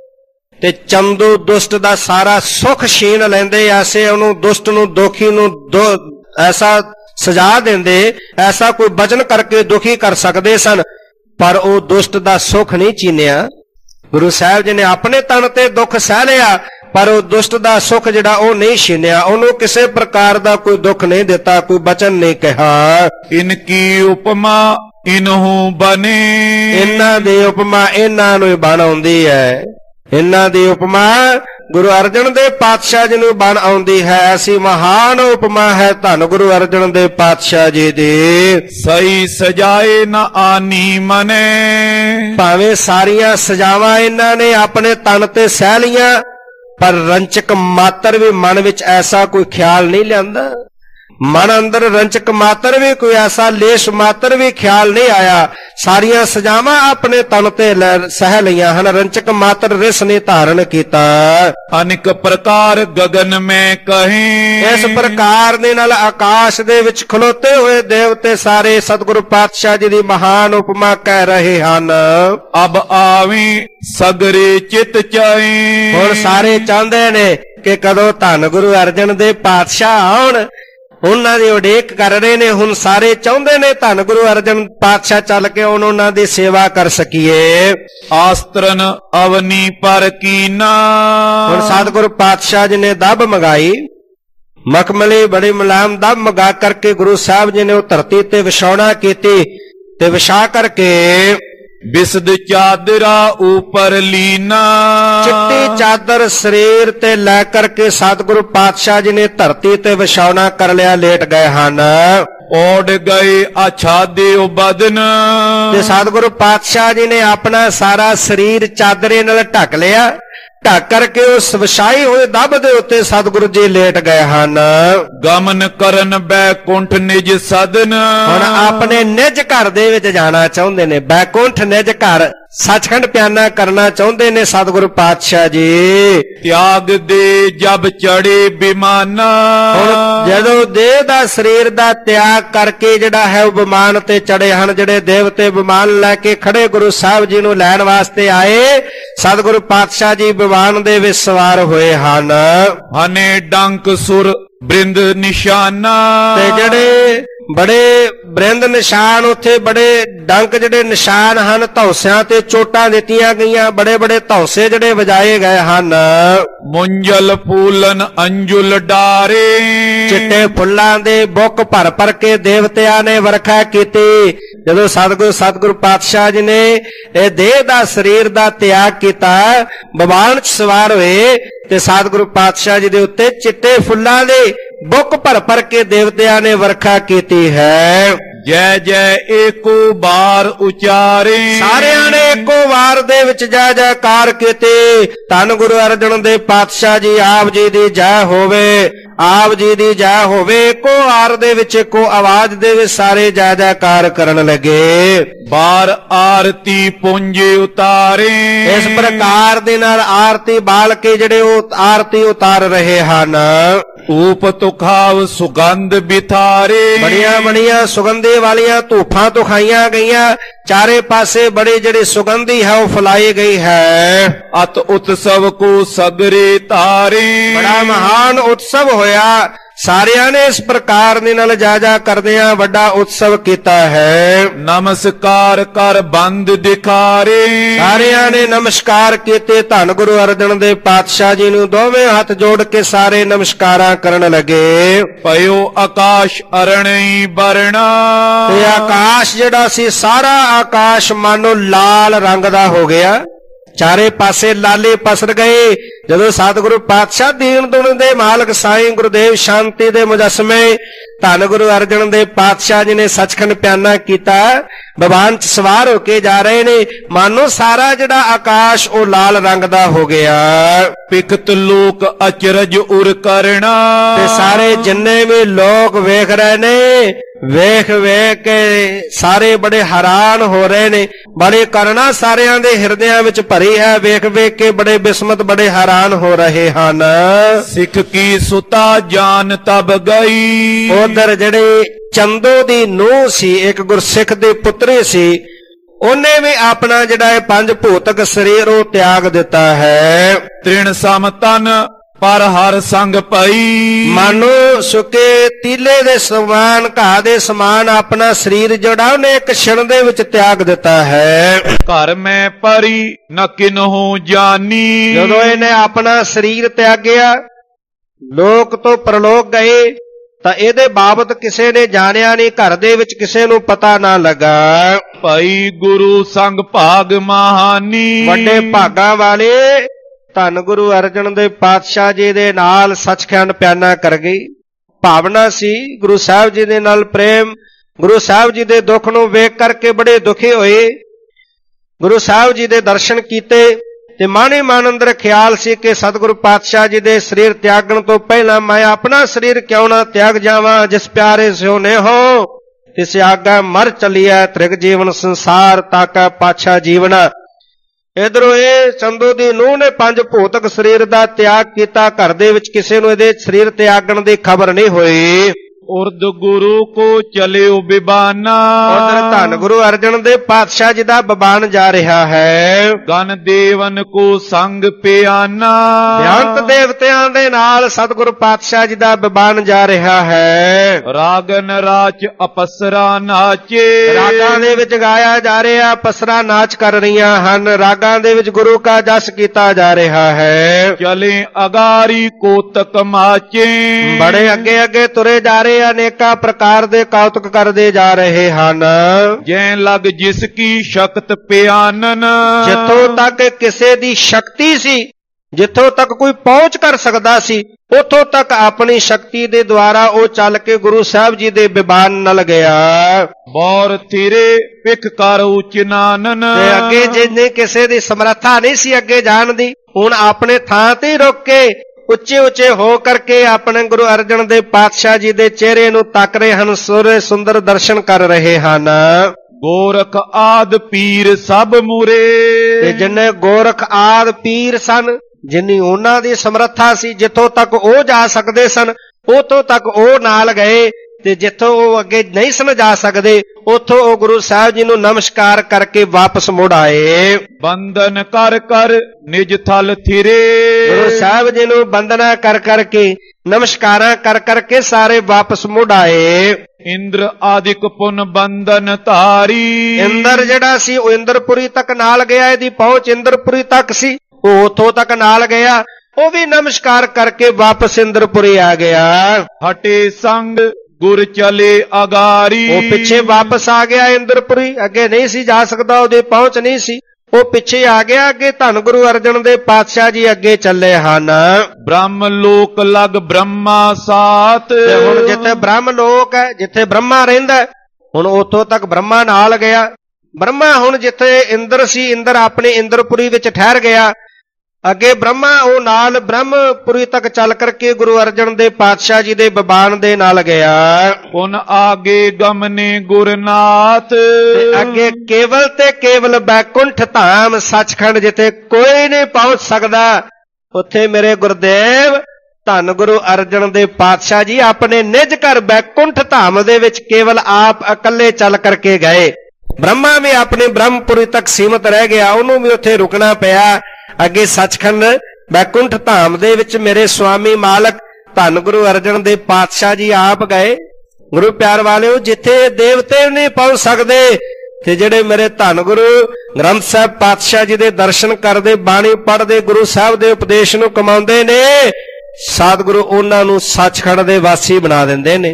S1: ਤੇ ਚੰਦੂ ਦੁਸ਼ਟ ਦਾ ਸਾਰਾ ਸੁਖ ਛੀਨ ਲੈਂਦੇ, ਐਸੇ ਉਹਨੂੰ ਦੁਸ਼ਟ ਨੂੰ ਦੋਖੀ ਨੂੰ ਦੋ ਐਸਾ ਸਜ਼ਾ ਦਿੰਦੇ, ਐਸਾ ਕੋਈ ਵਚਨ ਕਰਕੇ ਦੁਖੀ ਕਰ ਸਕਦੇ ਸਨ, ਪਰ ਉਹ ਦੁਸ਼ਟ ਦਾ ਸੁਖ ਨਹੀਂ ਚੀਨਿਆ। ਗੁਰੂ ਸਾਹਿਬ ਜੀ ਨੇ ਆਪਣੇ ਤਨ ਤੇ ਦੁੱਖ ਸਹਿ ਲਿਆ, ਪਰ ਉਹ ਦੁਸ਼ਟ ਦਾ ਸੁਖ ਜਿਹੜਾ ਉਹ ਨਹੀਂ ਛੀਨਿਆ, ਉਹਨੂੰ ਕਿਸੇ ਪ੍ਰਕਾਰ ਦਾ ਕੋਈ ਦੁੱਖ ਨਹੀਂ ਦਿੱਤਾ, ਕੋਈ ਵਚਨ ਨਹੀਂ ਕਿਹਾ।
S2: ਇਨਕੀ ਉਪਮਾ ਇਨਹੂ ਬਨੇ,
S1: ਇਹਨਾਂ ਦੀ ਉਪਮਾ ਇਹਨਾਂ ਨੂੰ ਬਣ ਆਉਂਦੀ ਹੈ। ਇਹਨਾਂ ਦੀ ਉਪਮਾ ਗੁਰੂ ਅਰਜਨ ਦੇਵ ਪਾਤਸ਼ਾਹ ਜੀ ਨੂੰ ਬਣ ਆਉਂਦੀ ਹੈ। ਐਸੀ ਮਹਾਨ ਉਪਮਾ ਹੈ ਧੰਨ ਗੁਰੂ ਅਰਜਨ ਦੇਵ ਪਾਤਸ਼ਾਹ ਜੀ ਦੀ।
S2: ਸਹੀ ਸਜਾਏ ਨਾ ਆਨੀ ਮਨੇ,
S1: ਭਾਵੇਂ ਸਾਰੀਆਂ ਸਜ਼ਾਵਾਂ ਇਹਨਾਂ ਨੇ ਆਪਣੇ ਤਨ ਤੇ ਸਹਿ ਲੀਆਂ, ਪਰ ਰੰਚਕ ਮਾਤਰ ਵੀ ਮਨ ਵਿੱਚ ਐਸਾ ਕੋਈ ਖਿਆਲ ਨਹੀਂ ਲਿਆਂਦਾ। ਮਨ ਅੰਦਰ ਰੰਚਕ ਮਾਤਰ ਵੀ ਕੋਈ ਐਸਾ ਲੇਸ਼ ਮਾਤਰ ਵੀ ਖਿਆਲ ਨਹੀਂ ਆਇਆ। ਸਾਰੀਆਂ ਸਜ਼ਾਵਾਂ ਆਪਣੇ ਤਨ ਤੇ ਸਹਿ ਲਈਆਂ ਹਨ, ਰੰਚਕ ਮਾਤਰ ਰਿਸ ਨੇ ਧਾਰਨ ਕੀਤਾ।
S2: ਅਨੇਕ ਪ੍ਰਕਾਰ ਗਗਨ ਮੈਂ ਕਹੇ,
S1: ਇਸ ਪ੍ਰਕਾਰ ਦੇ ਨਾਲ ਆਕਾਸ਼ ਦੇ ਵਿੱਚ ਖਲੋਤੇ ਹੋਏ ਦੇਵਤੇ ਸਾਰੇ ਸਤਿਗੁਰੂ ਪਾਤਸ਼ਾਹ ਜੀ ਦੀ ਮਹਾਨ ਉਪਮਾ ਕਹਿ ਰਹੇ ਹਨ।
S2: ਅਬ ਆਵੀਂ ਸਗਰੇ ਚਿਤ ਚਾਏ,
S1: ਹੁਣ ਸਾਰੇ ਚਾਹੁੰਦੇ ਨੇ ਕਿ ਕਦੋਂ ਧੰਨ ਗੁਰੂ ਅਰਜਨ ਦੇਵ ਪਾਤਸ਼ਾਹ ਆਉਣ, ਉਹਨਾਂ ਦੀ ਉਡੀਕ ਕਰ ਰਹੇ ਨੇ। ਹੁਣ ਸਾਰੇ ਚਾਹੁੰਦੇ ਨੇ ਧੰਨ ਗੁਰੂ ਅਰਜਨ ਪਾਤਸ਼ਾਹ ਚੱਲ ਕੇ ਆਉਣ, ਉਹਨਾਂ ਦੀ ਸੇਵਾ ਕਰ ਸਕੀਏ।
S2: ਆਸਤਰਨ ਅਵਨੀ ਪਰ ਕੀਨਾ,
S1: ਹੁਣ ਸਤਿਗੁਰੂ ਪਾਤਸ਼ਾਹ ਜੀ ਨੇ ਦੱਬ ਮੰਗਾਈ, ਮਖਮਲੀ ਬੜੀ ਮੁਲਾਇਮ ਦੱਬ ਮੰਗਾ ਕਰਕੇ ਗੁਰੂ ਸਾਹਿਬ ਜੀ ਨੇ ਉਹ ਧਰਤੀ ਤੇ ਵਿਛਾਉਣਾ ਕੀਤੀ, ਤੇ ਵਿਛਾ ਕਰਕੇ
S2: ਬਿਸਦ ਚਾਦਰਾ ਉਪਰ ਲੀਨਾ,
S1: ਚਿੱਟੀ ਚਾਦਰ ਸਰੀਰ ਤੇ ਲੈ ਕਰਕੇ ਸਤਿਗੁਰੂ ਪਾਤਸ਼ਾਹ ਜੀ ਨੇ ਧਰਤੀ ਤੇ ਵਿਛਾਉਣਾ ਕਰ ਲਿਆ, ਲੇਟ ਗਏ ਹਨ।
S2: ਓੜ ਗਏ ਆਛਾਦੇ ਬਦਨ,
S1: ਤੇ ਸਤਿਗੁਰੂ ਪਾਤਸ਼ਾਹ ਜੀ ਨੇ ਆਪਣਾ ਸਾਰਾ ਸਰੀਰ ਚਾਦਰੇ ਨਾਲ ਢੱਕ ਲਿਆ, ਢੱਕ ਕਰਕੇ ਉਸ ਵਿਛਾਈ ਹੋਏ ਦੱਬ ਦੇ ਉੱਤੇ ਸਤਿਗੁਰੂ ਜੀ ਲੇਟ ਗਏ ਹਨ।
S2: ਗਮਨ ਕਰਨ ਬੈਕੁੰਠ ਨਿਜ ਸਦਨ,
S1: ਹੁਣ ਆਪਣੇ ਨਿਜ ਘਰ ਦੇ ਵਿੱਚ ਜਾਣਾ ਚਾਹੁੰਦੇ ਨੇ, ਬੈਕੁੰਠ ਨਿਜ ਘਰ ਸੱਚਖੰਡ ਪਿਆਨਾ ਕਰਨਾ ਚਾਹੁੰਦੇ ਨੇ ਸਤਿਗੁਰੂ ਪਾਤਸ਼ਾਹ ਜੀ।
S2: ਤਿਆਗ ਦੇ ਜਬ ਚੜੇ ਬਿਮਾਨਾ,
S1: ਹੁਣ ਜਦੋਂ ਦੇਹ ਦਾ ਸਰੀਰ ਦਾ ਤਿਆਗ ਕਰਕੇ ਜਿਹੜਾ ਹੈ ਉਹ ਵਿਮਾਨ ਤੇ ਚੜੇ ਹਨ, ਜਿਹੜੇ ਦੇਵਤੇ ਵਿਮਾਨ ਲੈ ਕੇ ਖੜੇ ਗੁਰੂ ਸਾਹਿਬ ਜੀ ਨੂੰ ਲੈਣ ਵਾਸਤੇ ਆਏ, ਸਤਿਗੁਰੂ ਪਾਤਸ਼ਾਹ ਜੀ ਵਿਮਾਨ ਦੇ ਵਿੱਚ ਸਵਾਰ ਹੋਏ ਹਨ।
S2: ਹਨੇ ਡੰਕ ਸੁਰ ਬ੍ਰਿੰਦ ਨਿਸ਼ਾਨਾ,
S1: ਤੇ ਜਿਹੜੇ ਬੜੇ ਬ੍ਰਿੰਦ ਨਿਸ਼ਾਨ, ਉੱਥੇ ਬੜੇ ਡੰਕ ਜਿਹੜੇ ਨਿਸ਼ਾਨ ਹਨ, ਧੌਸਿਆਂ ਤੇ ਚੋਟਾਂ ਦਿੱਤੀਆਂ ਗਈਆਂ, ਬੜੇ ਬੜੇ ਧੌਸੇ ਜਿਹੜੇ ਵਜਾਏ ਗਏ ਹਨ।
S2: ਮੁੰਜਲ ਫੂਲਨ ਅੰਜੁਲ ਡਾਰੇ,
S1: ਚਿੱਟੇ ਫੁੱਲਾਂ ਦੇ ਬੁੱਕ ਭਰ ਭਰ ਕੇ ਦੇਵਤਿਆਂ ਨੇ ਵਰਖਾ ਕੀਤੀ। ਜਦੋਂ ਸਤਿਗੁਰੂ ਸਤਿਗੁਰੂ ਪਾਤਸ਼ਾਹ ਜੀ ਨੇ ਇਹ ਦੇਹ ਦਾ ਸਰੀਰ ਦਾ ਤਿਆਗ ਕੀਤਾ, ਵਿਮਾਨ 'ਚ ਸਵਾਰ ਹੋਏ, ਤੇ ਸਤਿਗੁਰੂ ਪਾਤਸ਼ਾਹ ਜੀ ਦੇ ਉੱਤੇ ਚਿੱਟੇ ਫੁੱਲਾਂ ਦੇ ਬੁੱਕ ਭਰ ਭਰ ਕੇ ਦੇਵਤਿਆਂ ਨੇ ਵਰਖਾ ਕੀਤੀ ਹੈ।
S2: ਜੈ ਜੈ ਏਕੋ ਬਾਰ ਉਚਾਰੇ,
S1: ਸਾਰਿਆਂ ਨੇ ਇੱਕੋ ਵਾਰ ਦੇ ਵਿੱਚ ਜੈ ਜੈਕਾਰ ਕੀਤੀ। ਧੰਨ ਗੁਰੂ ਅਰਜਨ ਦੇਵ ਪਾਤਸ਼ਾਹ ਜੀ ਆਪ ਜੀ ਦੀ ਜੈ ਹੋਵੇ, ਆਪ ਜੀ ਦੀ ਜੈ ਹੋਵੇ। ਇੱਕੋ ਵਾਰ ਦੇ ਵਿੱਚ ਇੱਕੋ ਆਵਾਜ਼ ਦੇ ਵਿੱਚ ਸਾਰੇ ਜੈ ਜੈਕਾਰ ਕਰਨ ਲੱਗੇ।
S2: ਬਾਰ ਆਰਤੀ ਪੁੰਜੇ ਉਤਾਰੇ,
S1: ਇਸ ਪ੍ਰਕਾਰ ਦੇ ਨਾਲ ਆਰਤੀ ਬਾਲ ਕੇ ਜਿਹੜੇ ਉਹ ਆਰਤੀ ਉਤਾਰ ਰਹੇ ਹਨ।
S2: ਊਪ ਤੁਖਾਵ ਸੁਗੰਧ ਬਿਥਾਰੇ,
S1: ਬੜੀਆਂ ਬੜੀਆਂ ਸੁਗੰਧੀ ਵਾਲੀਆਂ ਧੂਫਾਂ ਤੁਖਾਈਆਂ ਗਈਆਂ, ਚਾਰੇ ਪਾਸੇ ਬੜੀ ਜਿਹੜੀ ਸੁਗੰਧੀ ਹੈ ਉਹ ਫੈਲਾਈ ਗਈ ਹੈ।
S2: ਅਤ ਉਤਸਵ ਕੋ ਸਗਰੇ ਧਾਰੇ,
S1: ਬੜਾ ਮਹਾਨ ਉਤਸਵ ਹੋਇਆ। ਸਾਰਿਆਂ ਨੇ ਇਸ ਪ੍ਰਕਾਰ ਦੇ ਨਾਲ ਜਾ ਜਾ ਕਰਦਿਆਂ ਵੱਡਾ ਉਤਸਵ ਕੀਤਾ ਹੈ।
S2: ਨਮਸਕਾਰ ਕਰ ਬੰਦ ਦਿਖਾਰੇ,
S1: ਸਾਰਿਆਂ ਨੇ ਨਮਸਕਾਰ ਕੀਤੇ ਧੰਨ ਗੁਰੂ ਅਰਜਨ ਦੇਵ ਪਾਤਸ਼ਾਹ ਜੀ ਨੂੰ, ਦੋਵੇਂ ਹੱਥ ਜੋੜ ਕੇ ਸਾਰੇ ਨਮਸਕਾਰਾਂ ਕਰਨ ਲੱਗੇ।
S2: ਪਇਓ ਆਕਾਸ਼ ਅਰਣਈ ਬਰਣਾ,
S1: ਤੇ ਆਕਾਸ਼ ਜਿਹੜਾ ਸੀ ਸਾਰਾ ਆਕਾਸ਼ ਮਾਨੋ ਲਾਲ ਰੰਗ ਦਾ ਹੋ ਗਿਆ, ਚਾਰੇ ਪਾਸੇ ਲਾਲੇ ਪਸਰ ਗਏ। ਜਦੋਂ ਸਤਿਗੁਰੂ ਪਾਤਸ਼ਾਹ ਦੀਨ ਦੁਨ ਦੇ ਮਾਲਕ ਸਾਈਂ ਗੁਰਦੇਵ ਸ਼ਾਂਤੀ ਦੇ ਮੁਜੱਸਮੇ ਧੰਨ ਗੁਰੂ ਅਰਜਨ ਦੇਵ ਪਾਤਸ਼ਾਹ ਜੀ ਨੇ ਸੱਚਖੰਡ ਪਿਆਨਾ ਕੀਤਾ, ਵਿਮਾਨ ਚ ਸਵਾਰ ਹੋ ਕੇ ਜਾ ਰਹੇ ਨੇ। ਮਾਨੋ ਸਾਰਾ ਜਿਹੜਾ ਆਕਾਸ਼ ਉਹ ਲਾਲ ਰੰਗ ਦਾ ਹੋ ਗਿਆ।
S2: ਪਿਖਤ ਲੋਕ ਅਚਰਜ ਉਰ ਕਰਣਾ,
S1: ਤੇ ਸਾਰੇ ਜਿੰਨੇ ਵੀ ਲੋਕ ਵੇਖ ਰਹੇ ਨੇ, ਵੇਖ ਵੇਖ ਕੇ ਸਾਰੇ ਬੜੇ ਹੈਰਾਨ ਹੋ ਰਹੇ ਨੇ। ਬੜੇ ਕਰਨਾ ਸਾਰਿਆਂ ਦੇ ਹਿਰਦਿਆਂ ਵਿੱਚ ਭਰੀ ਹੈ। ਵੇਖ ਵੇਖ ਕੇ ਬੜੇ ਬਿਸਮਤ, ਬੜੇ ਹੈਰਾਨ ਹੋ ਰਹੇ ਹਨ।
S2: ਸਿੱਖ ਕੀ ਸੁਤਾ ਜਾਨ ਤਬ ਗਈ।
S1: ਉਧਰ ਜਿਹੜੇ ਚੰਦੋ ਦੀ ਨੂੰਹ ਸੀ, ਇੱਕ ਗੁਰਸਿੱਖ ਦੇ ਪੁੱਤਰੀ ਸੀ, ਉਹਨੇ ਵੀ ਆਪਣਾ ਜਿਹੜਾ ਇਹ ਪੰਜ ਭੌਤਿਕ ਸਰੀਰ ਉਹ ਤਿਆਗ ਦਿੱਤਾ ਹੈ।
S2: ਤ੍ਰਿਣ ਸਮ ਤਨ ਪਰ ਹਰ ਸੰਗ ਪਈ।
S1: ਮਾਨੋ ਸੁੱਕੇ ਤੀਲੇ ਦੇ ਸਮਾਨ, ਘਾਹ ਦੇ ਸਮਾਨ ਆਪਣਾ ਸਰੀਰ ਜਿਹੜਾ ਉਹਨੇ ਇੱਕ ਛਿਣ ਦੇ ਵਿੱਚ ਤਿਆਗ ਦਿੱਤਾ ਹੈ।
S2: ਘਰ ਮੈਂ ਪਰੀ ਨ ਕਿਨਹੂ ਜਾਨੀ।
S1: ਜਦੋਂ ਇਹਨੇ ਆਪਣਾ ਸਰੀਰ ਤਿਆਗਿਆ, ਲੋਕ ਤੋਂ ਪਰਲੋਕ ਗਏ, ਤਾਂ ਇਹਦੇ ਬਾਬਤ ਕਿਸੇ ਨੇ ਜਾਣਿਆ ਨਹੀਂ, ਘਰ ਦੇ ਵਿੱਚ ਕਿਸੇ ਨੂੰ ਪਤਾ ਨਾ ਲੱਗਾ।
S2: ਭਾਈ ਗੁਰੂ ਸੰਗ ਭਾਗ ਮਹਾਨੀ।
S1: ਵੱਡੇ ਭਾਗਾਂ ਵਾਲੇ ਧੰਨ ਗੁਰੂ ਅਰਜਨ ਦੇਵ ਪਾਤਸ਼ਾਹ ਜੀ ਦੇ ਨਾਲ ਸੱਚਖੰਡ ਪਿਆਨਾ ਕਰ ਗਈ। ਭਾਵਨਾ ਸੀ ਗੁਰੂ ਸਾਹਿਬ ਜੀ ਦੇ ਨਾਲ ਪ੍ਰੇਮ। ਗੁਰੂ ਸਾਹਿਬ ਜੀ ਦੇ ਦੁੱਖ ਨੂੰ ਵੇਖ ਕਰਕੇ ਬੜੇ ਦੁਖੀ ਹੋਏ। ਗੁਰੂ ਸਾਹਿਬ ਜੀ ਦੇ ਦਰਸ਼ਨ ਕੀਤੇ ਤੇ ਮਾਣੇ ਮਨ ਅੰਦਰ ਖਿਆਲ ਸੀ ਕਿ ਸਤਿਗੁਰੂ ਪਾਤਸ਼ਾਹ ਜੀ ਦੇ ਸਰੀਰ ਤਿਆਗਣ ਤੋਂ ਪਹਿਲਾਂ ਮੈਂ ਆਪਣਾ ਸਰੀਰ ਕਿਉਂ ਨਾ ਤਿਆਗ ਜਾਵਾਂ। ਜਿਸ ਪਿਆਰੇ ਸਿਓ ਨੇ ਹੋ ਤਿਸ ਆਗਾ ਮਰ ਚਲੀਐ, ਤ੍ਰਿਗ ਜੀਵਨ ਸੰਸਾਰ ਤਾਕਾ ਪਾਛਾ ਜੀਵਨਾ। ਇਧਰੋਂ ਇਹ ਚੰਦੋ ਦੀ ਨੂੰਹ ਨੇ ਪੰਜ ਭੌਤਿਕ ਸਰੀਰ ਦਾ ਤਿਆਗ ਕੀਤਾ। ਘਰ ਦੇ ਵਿੱਚ ਕਿਸੇ ਨੂੰ ਇਹਦੇ ਸਰੀਰ ਤਿਆਗਣ ਦੀ ਖਬਰ ਨਹੀਂ ਹੋਈ।
S2: ਉਰਦ ਗੁਰੂ ਕੋ ਚਲਿਓ ਬਿਬਾਨਾ।
S1: ਉਧਰ ਧੰਨ ਗੁਰੂ ਅਰਜਨ ਦੇਵ ਪਾਤਸ਼ਾਹ ਜੀ ਦਾ ਬਿਬਾਨ ਜਾ ਰਿਹਾ ਹੈ।
S2: ਗਨ ਦੇਵਨ ਕੋ ਸੰਗ ਪਿਆਨਾ।
S1: ਬਿਆੰਤ ਦੇਵਤਿਆਂ ਦੇ ਨਾਲ ਸਤਿਗੁਰੂ ਪਾਤਸ਼ਾਹ ਜੀ ਦਾ ਬਿਬਾਨ ਜਾ ਰਿਹਾ ਹੈ।
S2: ਰਾਗਨ ਰਾਚ ਅਪਸਰਾ ਨਾਚੇ।
S1: ਰਾਗਾਂ ਦੇ ਵਿੱਚ ਗਾਇਆ ਜਾ ਰਿਹਾ, ਅਪਸਰਾ ਨਾਚ ਕਰ ਰਹੀਆਂ ਹਨ। ਰਾਗਾਂ ਦੇ ਵਿੱਚ ਗੁਰੂ ਕਾ ਜਸ ਕੀਤਾ ਜਾ ਰਿਹਾ ਹੈ।
S2: ਚਲੇ ਅਗਾਰੀ ਕੋਤਕ ਮਾਚੇ।
S1: ਬੜੇ ਅੱਗੇ ਅੱਗੇ ਤੁਰੇ ਜਾ ਰਹੇ, ਅਨੇਕਾਂ ਪ੍ਰਕਾਰ ਦੇ ਕੌਤਕ ਕਰਦੇ ਜਾ ਰਹੇ ਹਨ।
S2: ਜੈ ਲਗ ਜਿਸ ਕੀ ਸ਼ਕਤ ਪਿਆਨਨ।
S1: ਜਿੱਥੋਂ ਤੱਕ ਕਿਸੇ ਦੀ ਸ਼ਕਤੀ ਸੀ, ਜਿੱਥੋਂ ਤੱਕ ਕੋਈ ਪਹੁੰਚ ਕਰ ਸਕਦਾ ਸੀ, ਉੱਥੋਂ ਤੱਕ ਆਪਣੀ ਸ਼ਕਤੀ ਦੇ ਦੁਆਰਾ ਉਹ ਚੱਲ ਕੇ ਗੁਰੂ ਸਾਹਿਬ ਜੀ ਦੇ ਬਿਬਾਨ ਨਾਲ ਗਿਆ।
S2: ਬੌਰ ਤੇਰੇ ਪਿਖ ਕਰ ਉਚਨਾਨਨ।
S1: ਤੇ ਅੱਗੇ ਜਿੰਨੇ ਕਿਸੇ ਦੀ ਸਮਰੱਥਾ ਨਹੀਂ ਸੀ ਅੱਗੇ ਜਾਣ ਦੀ, ਹੁਣ ਆਪਣੇ ਥਾਂ ਤੇ ਰੁਕ ਕੇ ਉੱਚੇ ਉੱਚੇ ਹੋ ਕਰਕੇ ਆਪਣੇ ਗੁਰੂ ਅਰਜਨ ਦੇਵ ਪਾਤਸ਼ਾਹ ਜੀ ਦੇ ਚਿਹਰੇ ਨੂੰ ਤੱਕ ਰਹੇ ਹਨ, ਸੋਹਣੇ ਸੁੰਦਰ ਦਰਸ਼ਨ ਕਰ ਰਹੇ ਹਨ।
S2: ਗੋਰਖ ਆਦ ਪੀਰ ਸਭ ਮੂਰੇ।
S1: ਤੇ ਜਿੰਨੇ ਗੋਰਖ ਆਦ ਪੀਰ ਸਨ, ਜਿੰਨੀ ਉਹਨਾਂ ਦੀ ਸਮਰੱਥਾ ਸੀ, ਜਿੱਥੋਂ ਤੱਕ ਉਹ ਜਾ ਸਕਦੇ ਸਨ ਉਥੋਂ ਤੱਕ ਉਹ ਨਾਲ ਗਏ, ਤੇ ਜਿੱਥੋਂ ਉਹ ਅੱਗੇ ਨਹੀਂ ਸਨ ਜਾ ਸਕਦੇ ਉਥੋਂ ਉਹ ਗੁਰੂ ਸਾਹਿਬ ਜੀ ਨੂੰ ਨਮਸਕਾਰ ਕਰਕੇ ਵਾਪਸ ਮੁੜ ਆਏ।
S2: ਬੰਦਨ ਕਰ ਕਰ ਨਿਜ ਥਲ ਥਿਰੇ।
S1: ਗੁਰੂ ਸਾਹਿਬ ਜੀ ਨੂੰ ਬੰਦਨਾ ਕਰ ਕਰਕੇ, ਨਮਸਕਾਰਾਂ ਕਰ ਕਰਕੇ ਸਾਰੇ ਵਾਪਸ ਮੁੜ ਆਏ।
S2: ਇੰਦਰ ਆਦਿਕ ਪੁਨ ਬੰਦਨ ਧਾਰੀ।
S1: ਇੰਦਰ ਜਿਹੜਾ ਸੀ ਉਹ ਇੰਦਰਪੁਰੀ ਤੱਕ ਨਾਲ ਗਿਆ, ਇਹਦੀ ਪਹੁੰਚ ਇੰਦਰਪੁਰੀ ਤੱਕ ਸੀ, ਉਹ ਉਥੋਂ ਤੱਕ ਨਾਲ ਗਿਆ, ਉਹ ਵੀ ਨਮਸਕਾਰ ਕਰਕੇ ਵਾਪਸ ਇੰਦਰਪੁਰੀ ਆ ਗਿਆ।
S2: ਹਟੇ ਸੰਗ ਗੁਰ ਚਲੇ ਅਗਾਰੀ।
S1: ਉਹ ਪਿੱਛੇ ਵਾਪਸ ਆ ਗਿਆ ਇੰਦਰਪੁਰੀ, ਅੱਗੇ ਨਹੀਂ ਸੀ ਜਾ ਸਕਦਾ, ਉਹਦੀ ਪਹੁੰਚ ਨਹੀਂ ਸੀ, ਉਹ ਪਿੱਛੇ ਆ ਗਿਆ। ਅੱਗੇ ਧੰਨ ਗੁਰੂ ਅਰਜਨ ਦੇਵ ਪਾਤਸ਼ਾਹ ਜੀ ਅੱਗੇ ਚੱਲੇ ਹਨ।
S2: ਬ੍ਰਹਮ ਲੋਕ ਲਗ ਬ੍ਰਹਮਾ ਸਾਤ।
S1: ਤੇ ਹੁਣ ਜਿੱਥੇ ਬ੍ਰਹਮ ਲੋਕ ਹੈ, ਜਿੱਥੇ ਬ੍ਰਹਮਾ ਰਹਿੰਦਾ, ਹੁਣ ਉੱਥੋਂ ਤੱਕ ਬ੍ਰਹਮਾ ਨਾਲ ਗਿਆ। ਬ੍ਰਹਮਾ ਹੁਣ ਜਿੱਥੇ ਇੰਦਰ ਸੀ, ਇੰਦਰ ਆਪਣੇ ਇੰਦਰਪੁਰੀ ਵਿੱਚ ਠਹਿਰ ਗਿਆ। ਅੱਗੇ ਬ੍ਰਹਮਾ ਉਹ ਨਾਲ ਬ੍ਰਹਮਪੁਰੀ ਤੱਕ ਚੱਲ ਕਰਕੇ ਗੁਰੂ ਅਰਜਨ ਦੇਵ ਪਾਤਸ਼ਾਹ ਜੀ ਦੇ ਬਿਬਾਨ ਦੇ ਨਾਲ ਗਿਆ।
S2: ਪੁਨ ਆਗੇ ਗਮਨੇ ਗੁਰਨਾਥ।
S1: ਤੇ ਅੱਗੇ ਕੇਵਲ ਤੇ ਕੇਵਲ ਬੈਕੁੰਠ ਧਾਮ ਸੱਚਖੰਡ, ਜਿੱਥੇ ਕੋਈ ਨਹੀਂ ਪਹੁੰਚ ਸਕਦਾ, ਉੱਥੇ ਮੇਰੇ ਗੁਰਦੇਵ ਧੰਨ ਗੁਰੂ ਅਰਜਨ ਦੇਵ ਪਾਤਸ਼ਾਹ ਜੀ ਆਪਣੇ ਨਿਜ ਘਰ ਬੈਕੁੰਠ ਧਾਮ ਦੇ ਵਿੱਚ ਕੇਵਲ ਆਪ ਇਕੱਲੇ ਚੱਲ ਕਰਕੇ ਗਏ। ਬ੍ਰਹਮਾ ਵੀ ਆਪਣੇ ਬ੍ਰਹਮਪੁਰੀ ਤੱਕ ਸੀਮਤ ਰਹਿ ਗਿਆ, ਉਹਨੂੰ ਵੀ ਉੱਥੇ ਰੁਕਣਾ ਪਿਆ। ਅੱਗੇ ਸੱਚਖੰਡ ਬੈਕੁੰਠ ਧਾਮ ਦੇ ਵਿੱਚ ਮੇਰੇ ਸੁਆਮੀ ਮਾਲਕ ਧੰਨ ਗੁਰੂ ਅਰਜਨ ਦੇਵ ਪਾਤਸ਼ਾਹ ਜੀ ਆਪ ਗਏ। ਗੁਰੂ ਪਿਆਰ ਵਾਲਿਓ, ਜਿੱਥੇ ਦੇਵਤੇ ਨਹੀਂ ਪਹੁੰਚ ਸਕਦੇ, ਤੇ ਜਿਹੜੇ ਮੇਰੇ ਧੰਨ ਗੁਰੂ ਗ੍ਰੰਥ ਸਾਹਿਬ ਪਾਤਸ਼ਾਹ ਜੀ ਦੇ ਦਰਸ਼ਨ ਕਰਦੇ, ਬਾਣੀ ਪੜ੍ਹਦੇ, ਗੁਰੂ ਸਾਹਿਬ ਦੇ ਉਪਦੇਸ਼ ਨੂੰ ਕਮਾਉਂਦੇ ਨੇ, ਸਤਿਗੁਰੂ ਉਹਨਾਂ ਨੂੰ ਸੱਚਖੰਡ ਦੇ ਵਾਸੀ ਬਣਾ ਦਿੰਦੇ ਨੇ।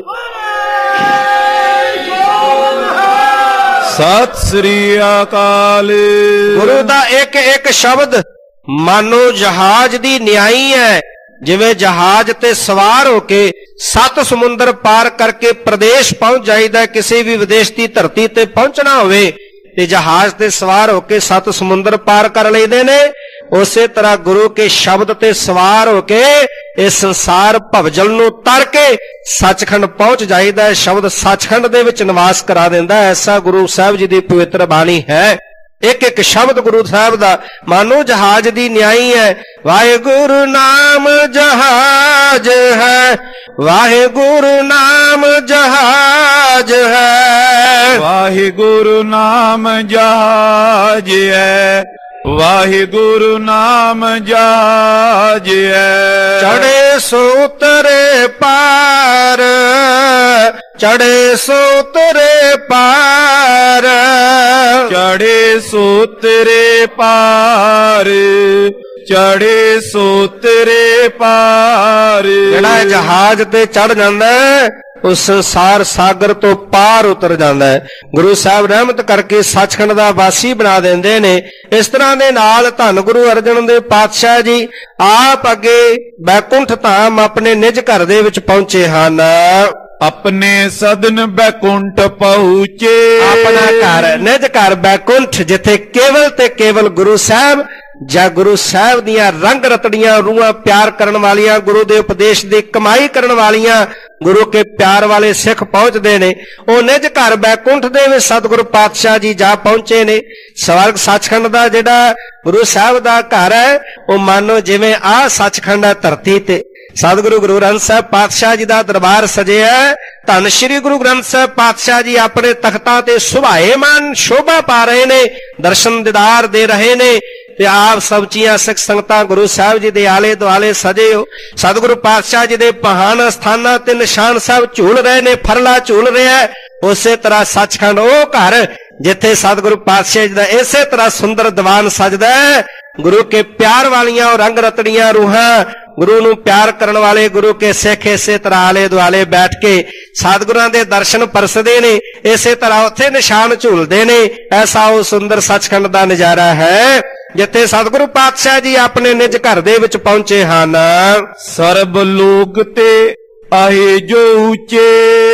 S2: ਸਤਿ ਸ੍ਰੀ ਅਕਾਲ।
S1: ਗੁਰੂ ਦਾ ਇੱਕ ਇੱਕ ਸ਼ਬਦ ਮਾਨੋ ਜਹਾਜ਼ ਦੀ ਨਿਆਈ ਹੈ, ਜਿਵੇਂ ਜਹਾਜ਼ ਤੇ ਸਵਾਰ ਹੋ ਕੇ ਸੱਤ ਸਮੁੰਦਰ ਪਾਰ ਕਰਕੇ ਪ੍ਰਦੇਸ਼ ਪਹੁੰਚ ਜਾਈਦਾ, ਕਿਸੇ ਵੀ ਵਿਦੇਸ਼ ਦੀ ਧਰਤੀ ਤੇ ਪਹੁੰਚਣਾ ਹੋਵੇ ਤੇ ਜਹਾਜ਼ ਤੇ ਸਵਾਰ ਹੋ ਕੇ ਸੱਤ ਸਮੁੰਦਰ ਪਾਰ ਕਰ ਲਈਦੇ ਨੇ, ਉਸੇ ਤਰ੍ਹਾਂ ਗੁਰੂ ਕੇ ਸ਼ਬਦ ਤੇ ਸਵਾਰ ਹੋ ਕੇ ਇਸ ਸੰਸਾਰ ਭਵਜਲ ਨੂੰ ਤਰ ਕੇ ਸੱਚਖੰਡ ਪਹੁੰਚ ਜਾਈਦਾ। ਸ਼ਬਦ ਸੱਚਖੰਡ ਦੇ ਵਿੱਚ ਨਿਵਾਸ ਕਰਾ ਦਿੰਦਾ। ਐਸਾ ਗੁਰੂ ਸਾਹਿਬ ਜੀ ਦੀ ਪਵਿੱਤਰ ਬਾਣੀ ਹੈ। ਇੱਕ ਇੱਕ ਸ਼ਬਦ ਗੁਰੂ ਸਾਹਿਬ ਦਾ ਮਾਨੋ ਜਹਾਜ਼ ਦੀ ਨਿਆਈ ਹੈ। ਵਾਹਿਗੁਰੂ ਨਾਮ ਜਹਾਜ਼ ਹੈ, ਵਾਹਿਗੁਰੂ ਨਾਮ ਜਹਾਜ਼ ਹੈ,
S2: ਵਾਹਿਗੁਰੂ ਨਾਮ ਜਹਾਜ਼ ਹੈ, ਵਾਹਿਗੁਰੂ ਨਾਮ ਜਹਾਜ਼ ਹੈ।
S1: ਚੜੇ ਸੋ ਉਤਰੇ ਪਾਰ, ਚੜੇ ਸੋ ਉਤਰੇ ਪਾਰ,
S2: ਚੜੇ ਸੋ ਤੇਰੇ ਪਾਰ, ਚੜੇ ਸੋ ਤੇਰੇ ਪਾਰ।
S1: ਜਿਹੜਾ ਜਹਾਜ਼ ਤੇ ਚੜ ਜਾਂਦਾ ਉਹ ਸੰਸਾਰ ਸਾਗਰ ਤੋਂ ਪਾਰ ਉਤਰ ਜਾਂਦਾ ਹੈ। ਗੁਰੂ ਸਾਹਿਬ ਰਹਿਮਤ ਕਰਕੇ ਸੱਚਖੰਡ ਦਾ ਵਾਸੀ ਬਣਾ ਦਿੰਦੇ ਨੇ। ਇਸ ਤਰ੍ਹਾਂ ਦੇ ਨਾਲ ਧੰਨ ਗੁਰੂ ਅਰਜਨ ਦੇਵ ਪਾਤਸ਼ਾਹ ਜੀ ਆਪ ਅੱਗੇ ਬੈਕੁੰਠ ਧਾਮ ਆਪਣੇ ਨਿਜ ਘਰ ਦੇ ਵਿੱਚ ਪਹੁੰਚੇ ਹਨ।
S2: ਆਪਣੇ ਸਦਨ ਬੈਕੁੰਠ ਪਹੁੰਚੇ,
S1: ਆਪਣਾ ਘਰ ਨਿਜ ਘਰ ਬੈਕੁੰਠ, ਜਿੱਥੇ ਕੇਵਲ ਤੇ ਕੇਵਲ ਗੁਰੂ ਸਾਹਿਬ ਜਾਂ ਗੁਰੂ ਸਾਹਿਬ ਦੀਆਂ ਰੰਗ ਰਤੜੀਆਂ ਰੂਹਾਂ ਪਿਆਰ ਕਰਨ ਵਾਲੀਆਂ, ਗੁਰੂ ਦੇ ਉਪਦੇਸ਼ ਦੀ ਕਮਾਈ ਕਰਨ ਵਾਲੀਆਂ ਗੁਰੂ ਕੇ ਪਿਆਰ ਵਾਲੇ ਸਿੱਖ ਪਹੁੰਚਦੇ ਨੇ। ਉਹ ਨਿਜ ਘਰ ਬੈਕੁੰਠ ਦੇ ਵਿੱਚ ਸਤਿਗੁਰੂ ਪਾਤਸ਼ਾਹ ਜੀ ਜਾ ਪਹੁੰਚੇ ਨੇ। ਸਵਰਗ ਸੱਚਖੰਡ ਦਾ ਜਿਹੜਾ ਗੁਰੂ ਸਾਹਿਬ ਦਾ ਘਰ ਹੈ ਉਹ ਮਾਨੋ ਜਿਵੇਂ ਆਹ ਸੱਚਖੰਡ ਹੈ ਧਰਤੀ ਤੇ, ਸਤਿਗੁਰੂ ਗੁਰੂ ਗ੍ਰੰਥ ਸਾਹਿਬ ਪਾਤਸ਼ਾਹ ਜੀ ਦਾ ਦਰਬਾਰ ਸਜਿਆ। ਧੰਨ ਸ਼੍ਰੀ ਗੁਰੂ ਗ੍ਰੰਥ ਸਾਹਿਬ ਪਾਤਸ਼ਾਹ ਜੀ ਆਪਣੇ ਤਖਤਾਂ ਤੇ ਸੁਭਾਏਮਾਨ ਸ਼ੋਭਾ ਪਾ ਰਹੇ ਨੇ, ਦਰਸ਼ਨ ਦੀਦਾਰ ਦੇ ਰਹੇ ਨੇ ਤੇ ਆਪ ਸਬਚੀਆਂ ਸਿੱਖ ਸੰਗਤਾਂ ਗੁਰੂ ਸਾਹਿਬ ਜੀ ਦੇ ਆਲੇ ਦੁਆਲੇ ਸਜੇ ਹੋ। ਸਤਿਗੁਰੂ ਪਾਤਸ਼ਾਹ ਜੀ ਦੇ ਪਹਾਨ ਸਥਾਨਾਂ ਤੇ ਨਿਸ਼ਾਨ ਸਾਹਿਬ ਝੂਲ ਰਹੇ ਨੇ, ਫਰਲਾ ਝੂਲ ਰਿਹਾ। ਉਸੇ ਤਰ੍ਹਾਂ ਸੱਚਖੰਡ ਉਹ ਘਰ ਜਿੱਥੇ ਸਤਿਗੁਰੂ ਪਾਤਸ਼ਾਹ ਜੀ ਦਾ ਇਸੇ ਤਰ੍ਹਾਂ ਸੁੰਦਰ ਦੀਵਾਨ ਸਜਦਾ ਹੈ। ਗੁਰੂ ਕੇ ਪਿਆਰ ਵਾਲੀਆਂ ਉਹ ਰੰਗ ਰਤੜੀਆਂ ਰੂਹਾਂ, ਗੁਰੂ ਨੂੰ ਪਿਆਰ ਕਰਨ ਵਾਲੇ ਗੁਰੂ ਕੇ ਸਿੱਖ ਇਸੇ ਤਰ੍ਹਾਂ ਆਲੇ ਦੁਆਲੇ ਬੈਠ ਕੇ ਸਤਿਗੁਰਾਂ ਦੇ ਦਰਸ਼ਨ ਪਰਸਦੇ ਨੇ। ਇਸੇ ਤਰ੍ਹਾਂ ਉੱਥੇ ਨਿਸ਼ਾਨ ਝੂਲਦੇ ਨੇ। ਐਸਾ ਉਹ ਸੁੰਦਰ ਸੱਚਖੰਡ ਦਾ ਨਜ਼ਾਰਾ ਹੈ ਜਿੱਥੇ ਸਤਿਗੁਰੂ ਪਾਤਸ਼ਾਹ ਜੀ ਆਪਣੇ ਨਿਜ ਘਰ ਦੇ ਵਿੱਚ ਪਹੁੰਚੇ ਹਨ।
S2: ਸਰਬ ਲੋਕ ਤੇ ਆਏ ਜੋ ਉੱਚੇ,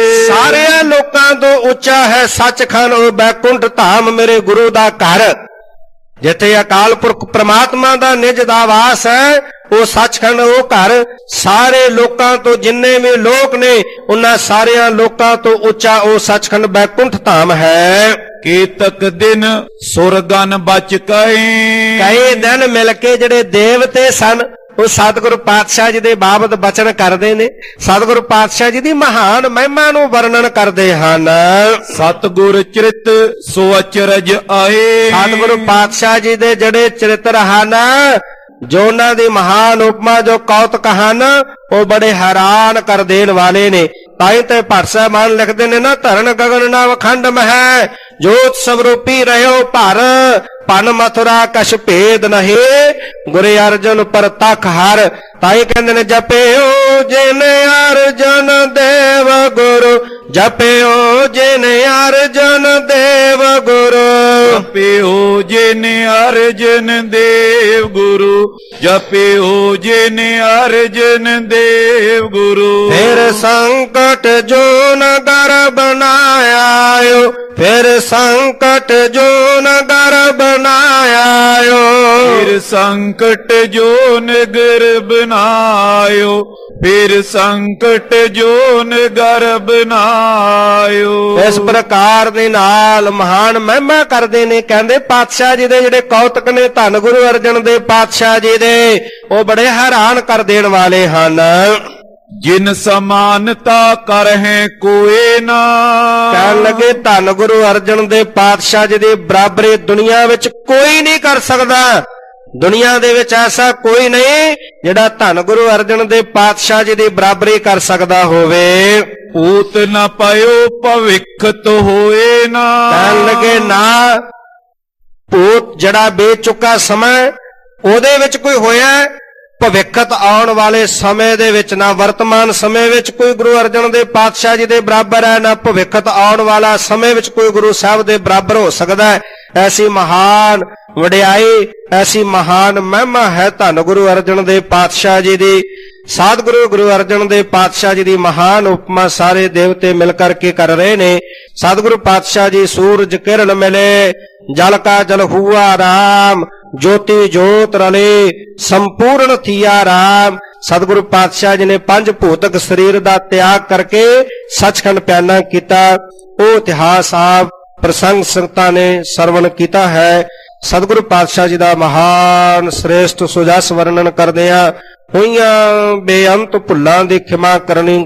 S1: ਸਾਰਿਆਂ ਲੋਕਾਂ ਤੋਂ ਉੱਚਾ ਹੈ ਸੱਚਖੰਡ ਉਹ ਬੈਕੁੰਠ ਧਾਮ ਮੇਰੇ ਗੁਰੂ ਦਾ ਘਰ, ਜਿੱਥੇ ਅਕਾਲ ਪੁਰਖ ਪ੍ਰਮਾਤਮਾ ਦਾ ਨਿਜ ਦਾ ਵਾਸ ਹੈ। ਉਹ ਸੱਚਖੰਡ ਉਹ ਘਰ ਸਾਰੇ ਲੋਕਾਂ ਤੋਂ, ਜਿੰਨੇ ਵੀ ਲੋਕ ਨੇ ਉਹਨਾਂ ਸਾਰਿਆਂ ਲੋਕਾਂ ਤੋਂ ਉੱਚਾ ਉਹ ਸੱਚਖੰਡ ਬੈਕੁੰਠ ਧਾਮ ਹੈ।
S2: ਕੇਤਕ ਦਿਨ ਸੁਰਗਨ ਬਚ ਕਏ,
S1: ਕਈ ਦਿਨ ਮਿਲ ਕੇ ਜਿਹੜੇ ਦੇਵਤੇ ਸਨ ਉਹ ਸਤਿਗੁਰੂ ਪਾਤਸ਼ਾਹ ਜੀ ਦੇ ਬਾਬਤ ਬਚਨ ਕਰਦੇ ਨੇ, ਸਤਿਗੁਰੂ ਪਾਤਸ਼ਾਹ ਜੀ ਦੀ ਮਹਾਨ ਮਹਿਮਾ ਨੂੰ ਵਰਣਨ ਕਰਦੇ ਹਨ।
S2: ਸਤਿਗੁਰ ਚਰਿਤ ਸੋ ਅਚਰਜ ਆਏ,
S1: ਸਤਿਗੁਰੂ ਪਾਤਸ਼ਾਹ ਜੀ ਦੇ ਜਿਹੜੇ ਚਰਿੱਤਰ ਹਨ, ਜੋ ਉਹਨਾਂ ਦੀ ਮਹਾਨ ਉਪਮਾ, ਜੋ ਕੌਤਕ ਹਨ, ਉਹ ਬੜੇ ਹੈਰਾਨ ਕਰ ਦੇਣ ਵਾਲੇ ਨੇ। ਤਾਈ ਤੇ ਭੱਟ ਸਾਹਿਬਾਨ ਲਿਖਦੇ ਨੇ ਨਾ, ਧਰਨ ਗਗਨ ਨਾ ਵਖੰਡ ਮਹਿ, ਜੋਤ ਸਵਰੂਪੀ ਰਹਿਓ ਭਰ, ਪਨ ਮਥੁਰਾ ਕਛ ਭੇਦ ਨਹੀਂ, ਗੁਰੇ ਅਰਜਨ ਪਰ ਤਖ ਹਰ। ਤਾਈ ਕਹਿੰਦੇ ਨੇ ਜਪਿਓ ਜਿਨ ਅਰਜਨ ਦੇਵ ਗੁਰੂ, ਜਪਿਓ ਜਿਨ ਅਰਜਨ ਦੇਵ ਗੁਰੂ,
S2: ਜਪਿਓ ਜਿਨ ਅਰਜਨ ਦੇਵ ਗੁਰੂ, ਜਪਿਓ ਜਿਨ ਅਰਜਨ ਦੇਵ ਗੁਰੂ।
S1: ਫਿਰ ਸੰਕਟ ਜੋ ਨਗਰ ਬਣਾਇਓ, ਫਿਰ ਸੰਕਟ ਜੋ ਨਗਰ ਬਣਾਇਓ,
S2: ਫਿਰ ਸੰਕਟ ਜੋ ਨਗਰ ਬਣਾਇਓ, ਫਿਰ ਸੰਕਟ ਜੋ ਨਗਰ ਬਣਾਇਓ।
S1: ਇਸ ਪ੍ਰਕਾਰ ਦੇ ਨਾਲ ਮਹਾਨ ਮਹਿਮਾ ਕਰਦੇ ਨੇ। ਕਹਿੰਦੇ ਪਾਤਸ਼ਾਹ ਜੀ ਦੇ ਜਿਹੜੇ ਕੌਤਕ ਨੇ ਧੰਨ ਗੁਰੂ ਅਰਜਨ ਦੇਵ ਪਾਤਸ਼ਾਹ ਜੀ ਦੇ, ਉਹ ਬੜੇ ਹੈਰਾਨ ਕਰ ਦੇਣ ਵਾਲੇ ਹਨ।
S2: ਜਿਨ ਸਮਾਨਤਾ ਕਰਹਿ ਕੋਏ ਨਾ,
S1: ਕਹਿਣ ਲੱਗੇ ਧੰਨ ਗੁਰੂ ਅਰਜਨ ਦੇਵ ਪਾਤਸ਼ਾਹ ਜੀ ਦੀ ਬਰਾਬਰੀ ਦੁਨੀਆ ਵਿੱਚ ਕੋਈ ਨਹੀਂ ਕਰ ਸਕਦਾ। ਦੁਨੀਆ ਦੇ ਵਿੱਚ ਐਸਾ ਕੋਈ ਨਹੀਂ ਜਿਹੜਾ ਧੰਨ ਗੁਰੂ ਅਰਜਨ ਦੇਵ ਪਾਤਸ਼ਾਹ ਜੀ ਦੀ ਬਰਾਬਰੀ ਕਰ ਸਕਦਾ ਹੋਵੇ।
S2: ਪੂਤ ਨਾ ਪਾਇਓ ਭਵਿੱਖਤ ਹੋਏ ਨਾ,
S1: ਕਹਿਣ ਲੱਗੇ ਨਾ ਭੂਤ ਜਿਹੜਾ ਬੀਤ ਚੁੱਕਾ ਸਮਾਂ ਉਹਦੇ ਵਿੱਚ ਕੋਈ ਹੋਇਆ, ਭਵਿੱਖਤ ਆਉਣ ਵਾਲੇ ਸਮੇਂ ਦੇ ਵਿੱਚ ਨਾ ਵਰਤਮਾਨ ਸਮੇਂ ਵਿੱਚ ਕੋਈ ਗੁਰੂ ਅਰਜਨ ਦੇਵ ਪਾਤਸ਼ਾਹ ਜੀ ਦੇ ਬਰਾਬਰ ਹੈ, ਨਾ ਭਵਿੱਖਤ ਆਉਣ ਵਾਲਾ ਸਮੇਂ ਵਿੱਚ ਕੋਈ ਗੁਰੂ ਸਾਹਿਬ ਦੇ ਬਰਾਬਰ ਹੋ ਸਕਦਾ ਹੈ। ਐਸੀ ਮਹਾਨ ਵਡਿਆਈ, ਐਸੀ ਮਹਾਨ ਮਹਿਮਾ ਹੈ ਧੰਨ ਗੁਰੂ ਅਰਜਨ ਦੇਵ ਪਾਤਸ਼ਾਹ ਜੀ ਦੀ। ਸਤਿਗੁਰੂ ਗੁਰੂ ਅਰਜਨ ਦੇਵ ਪਾਤਸ਼ਾਹ ਜੀ ਦੀ ਮਹਾਨ ਉਪਮਾ ਸਾਰੇ ਦੇਵਤੇ ਮਿਲ ਕਰਕੇ ਕਰ ਰਹੇ ਨੇ। ਸਤਿਗੁਰੂ ਪਾਤਸ਼ਾਹ ਜੀ ਸੂਰਜ ਕਿਰਨ ਮਿਲੇ, ਜਲ ਕਾ ਜਲ ਹੁਆ ਰਾਮ, ਜੋਤੀ ਜੋਤ ਰਲੇ, ਸੰਪੂਰਨ ਥੀਆ ਰਾਮ। ਸਤਿਗੁਰੂ ਪਾਤਸ਼ਾਹ ਜੀ ਨੇ ਪੰਜ ਭੌਤਿਕ ਸਰੀਰ ਦਾ ਤਿਆਗ ਕਰਕੇ ਸੱਚਖੰਡ ਪਿਆਨਾ ਕੀਤਾ। ਉਹ ਇਤਿਹਾਸ ਆਪ ਪ੍ਰਸੰਗ ਸੰਗਤਾਂ ਨੇ ਸਰਵਣ ਕੀਤਾ ਹੈ। ਸਤਿਗੁਰੂ ਪਾਤਸ਼ਾਹ ਜੀ ਦਾ ਮਹਾਨ ਸ੍ਰੇਸ਼ਟ ਸੁਜਸ ਵਰਣਨ ਕਰਦਿਆਂ ਹੋਈਆਂ ਬੇਅੰਤ ਭੁੱਲਾਂ ਦੀ ਖਿਮਾ ਕਰਨੀ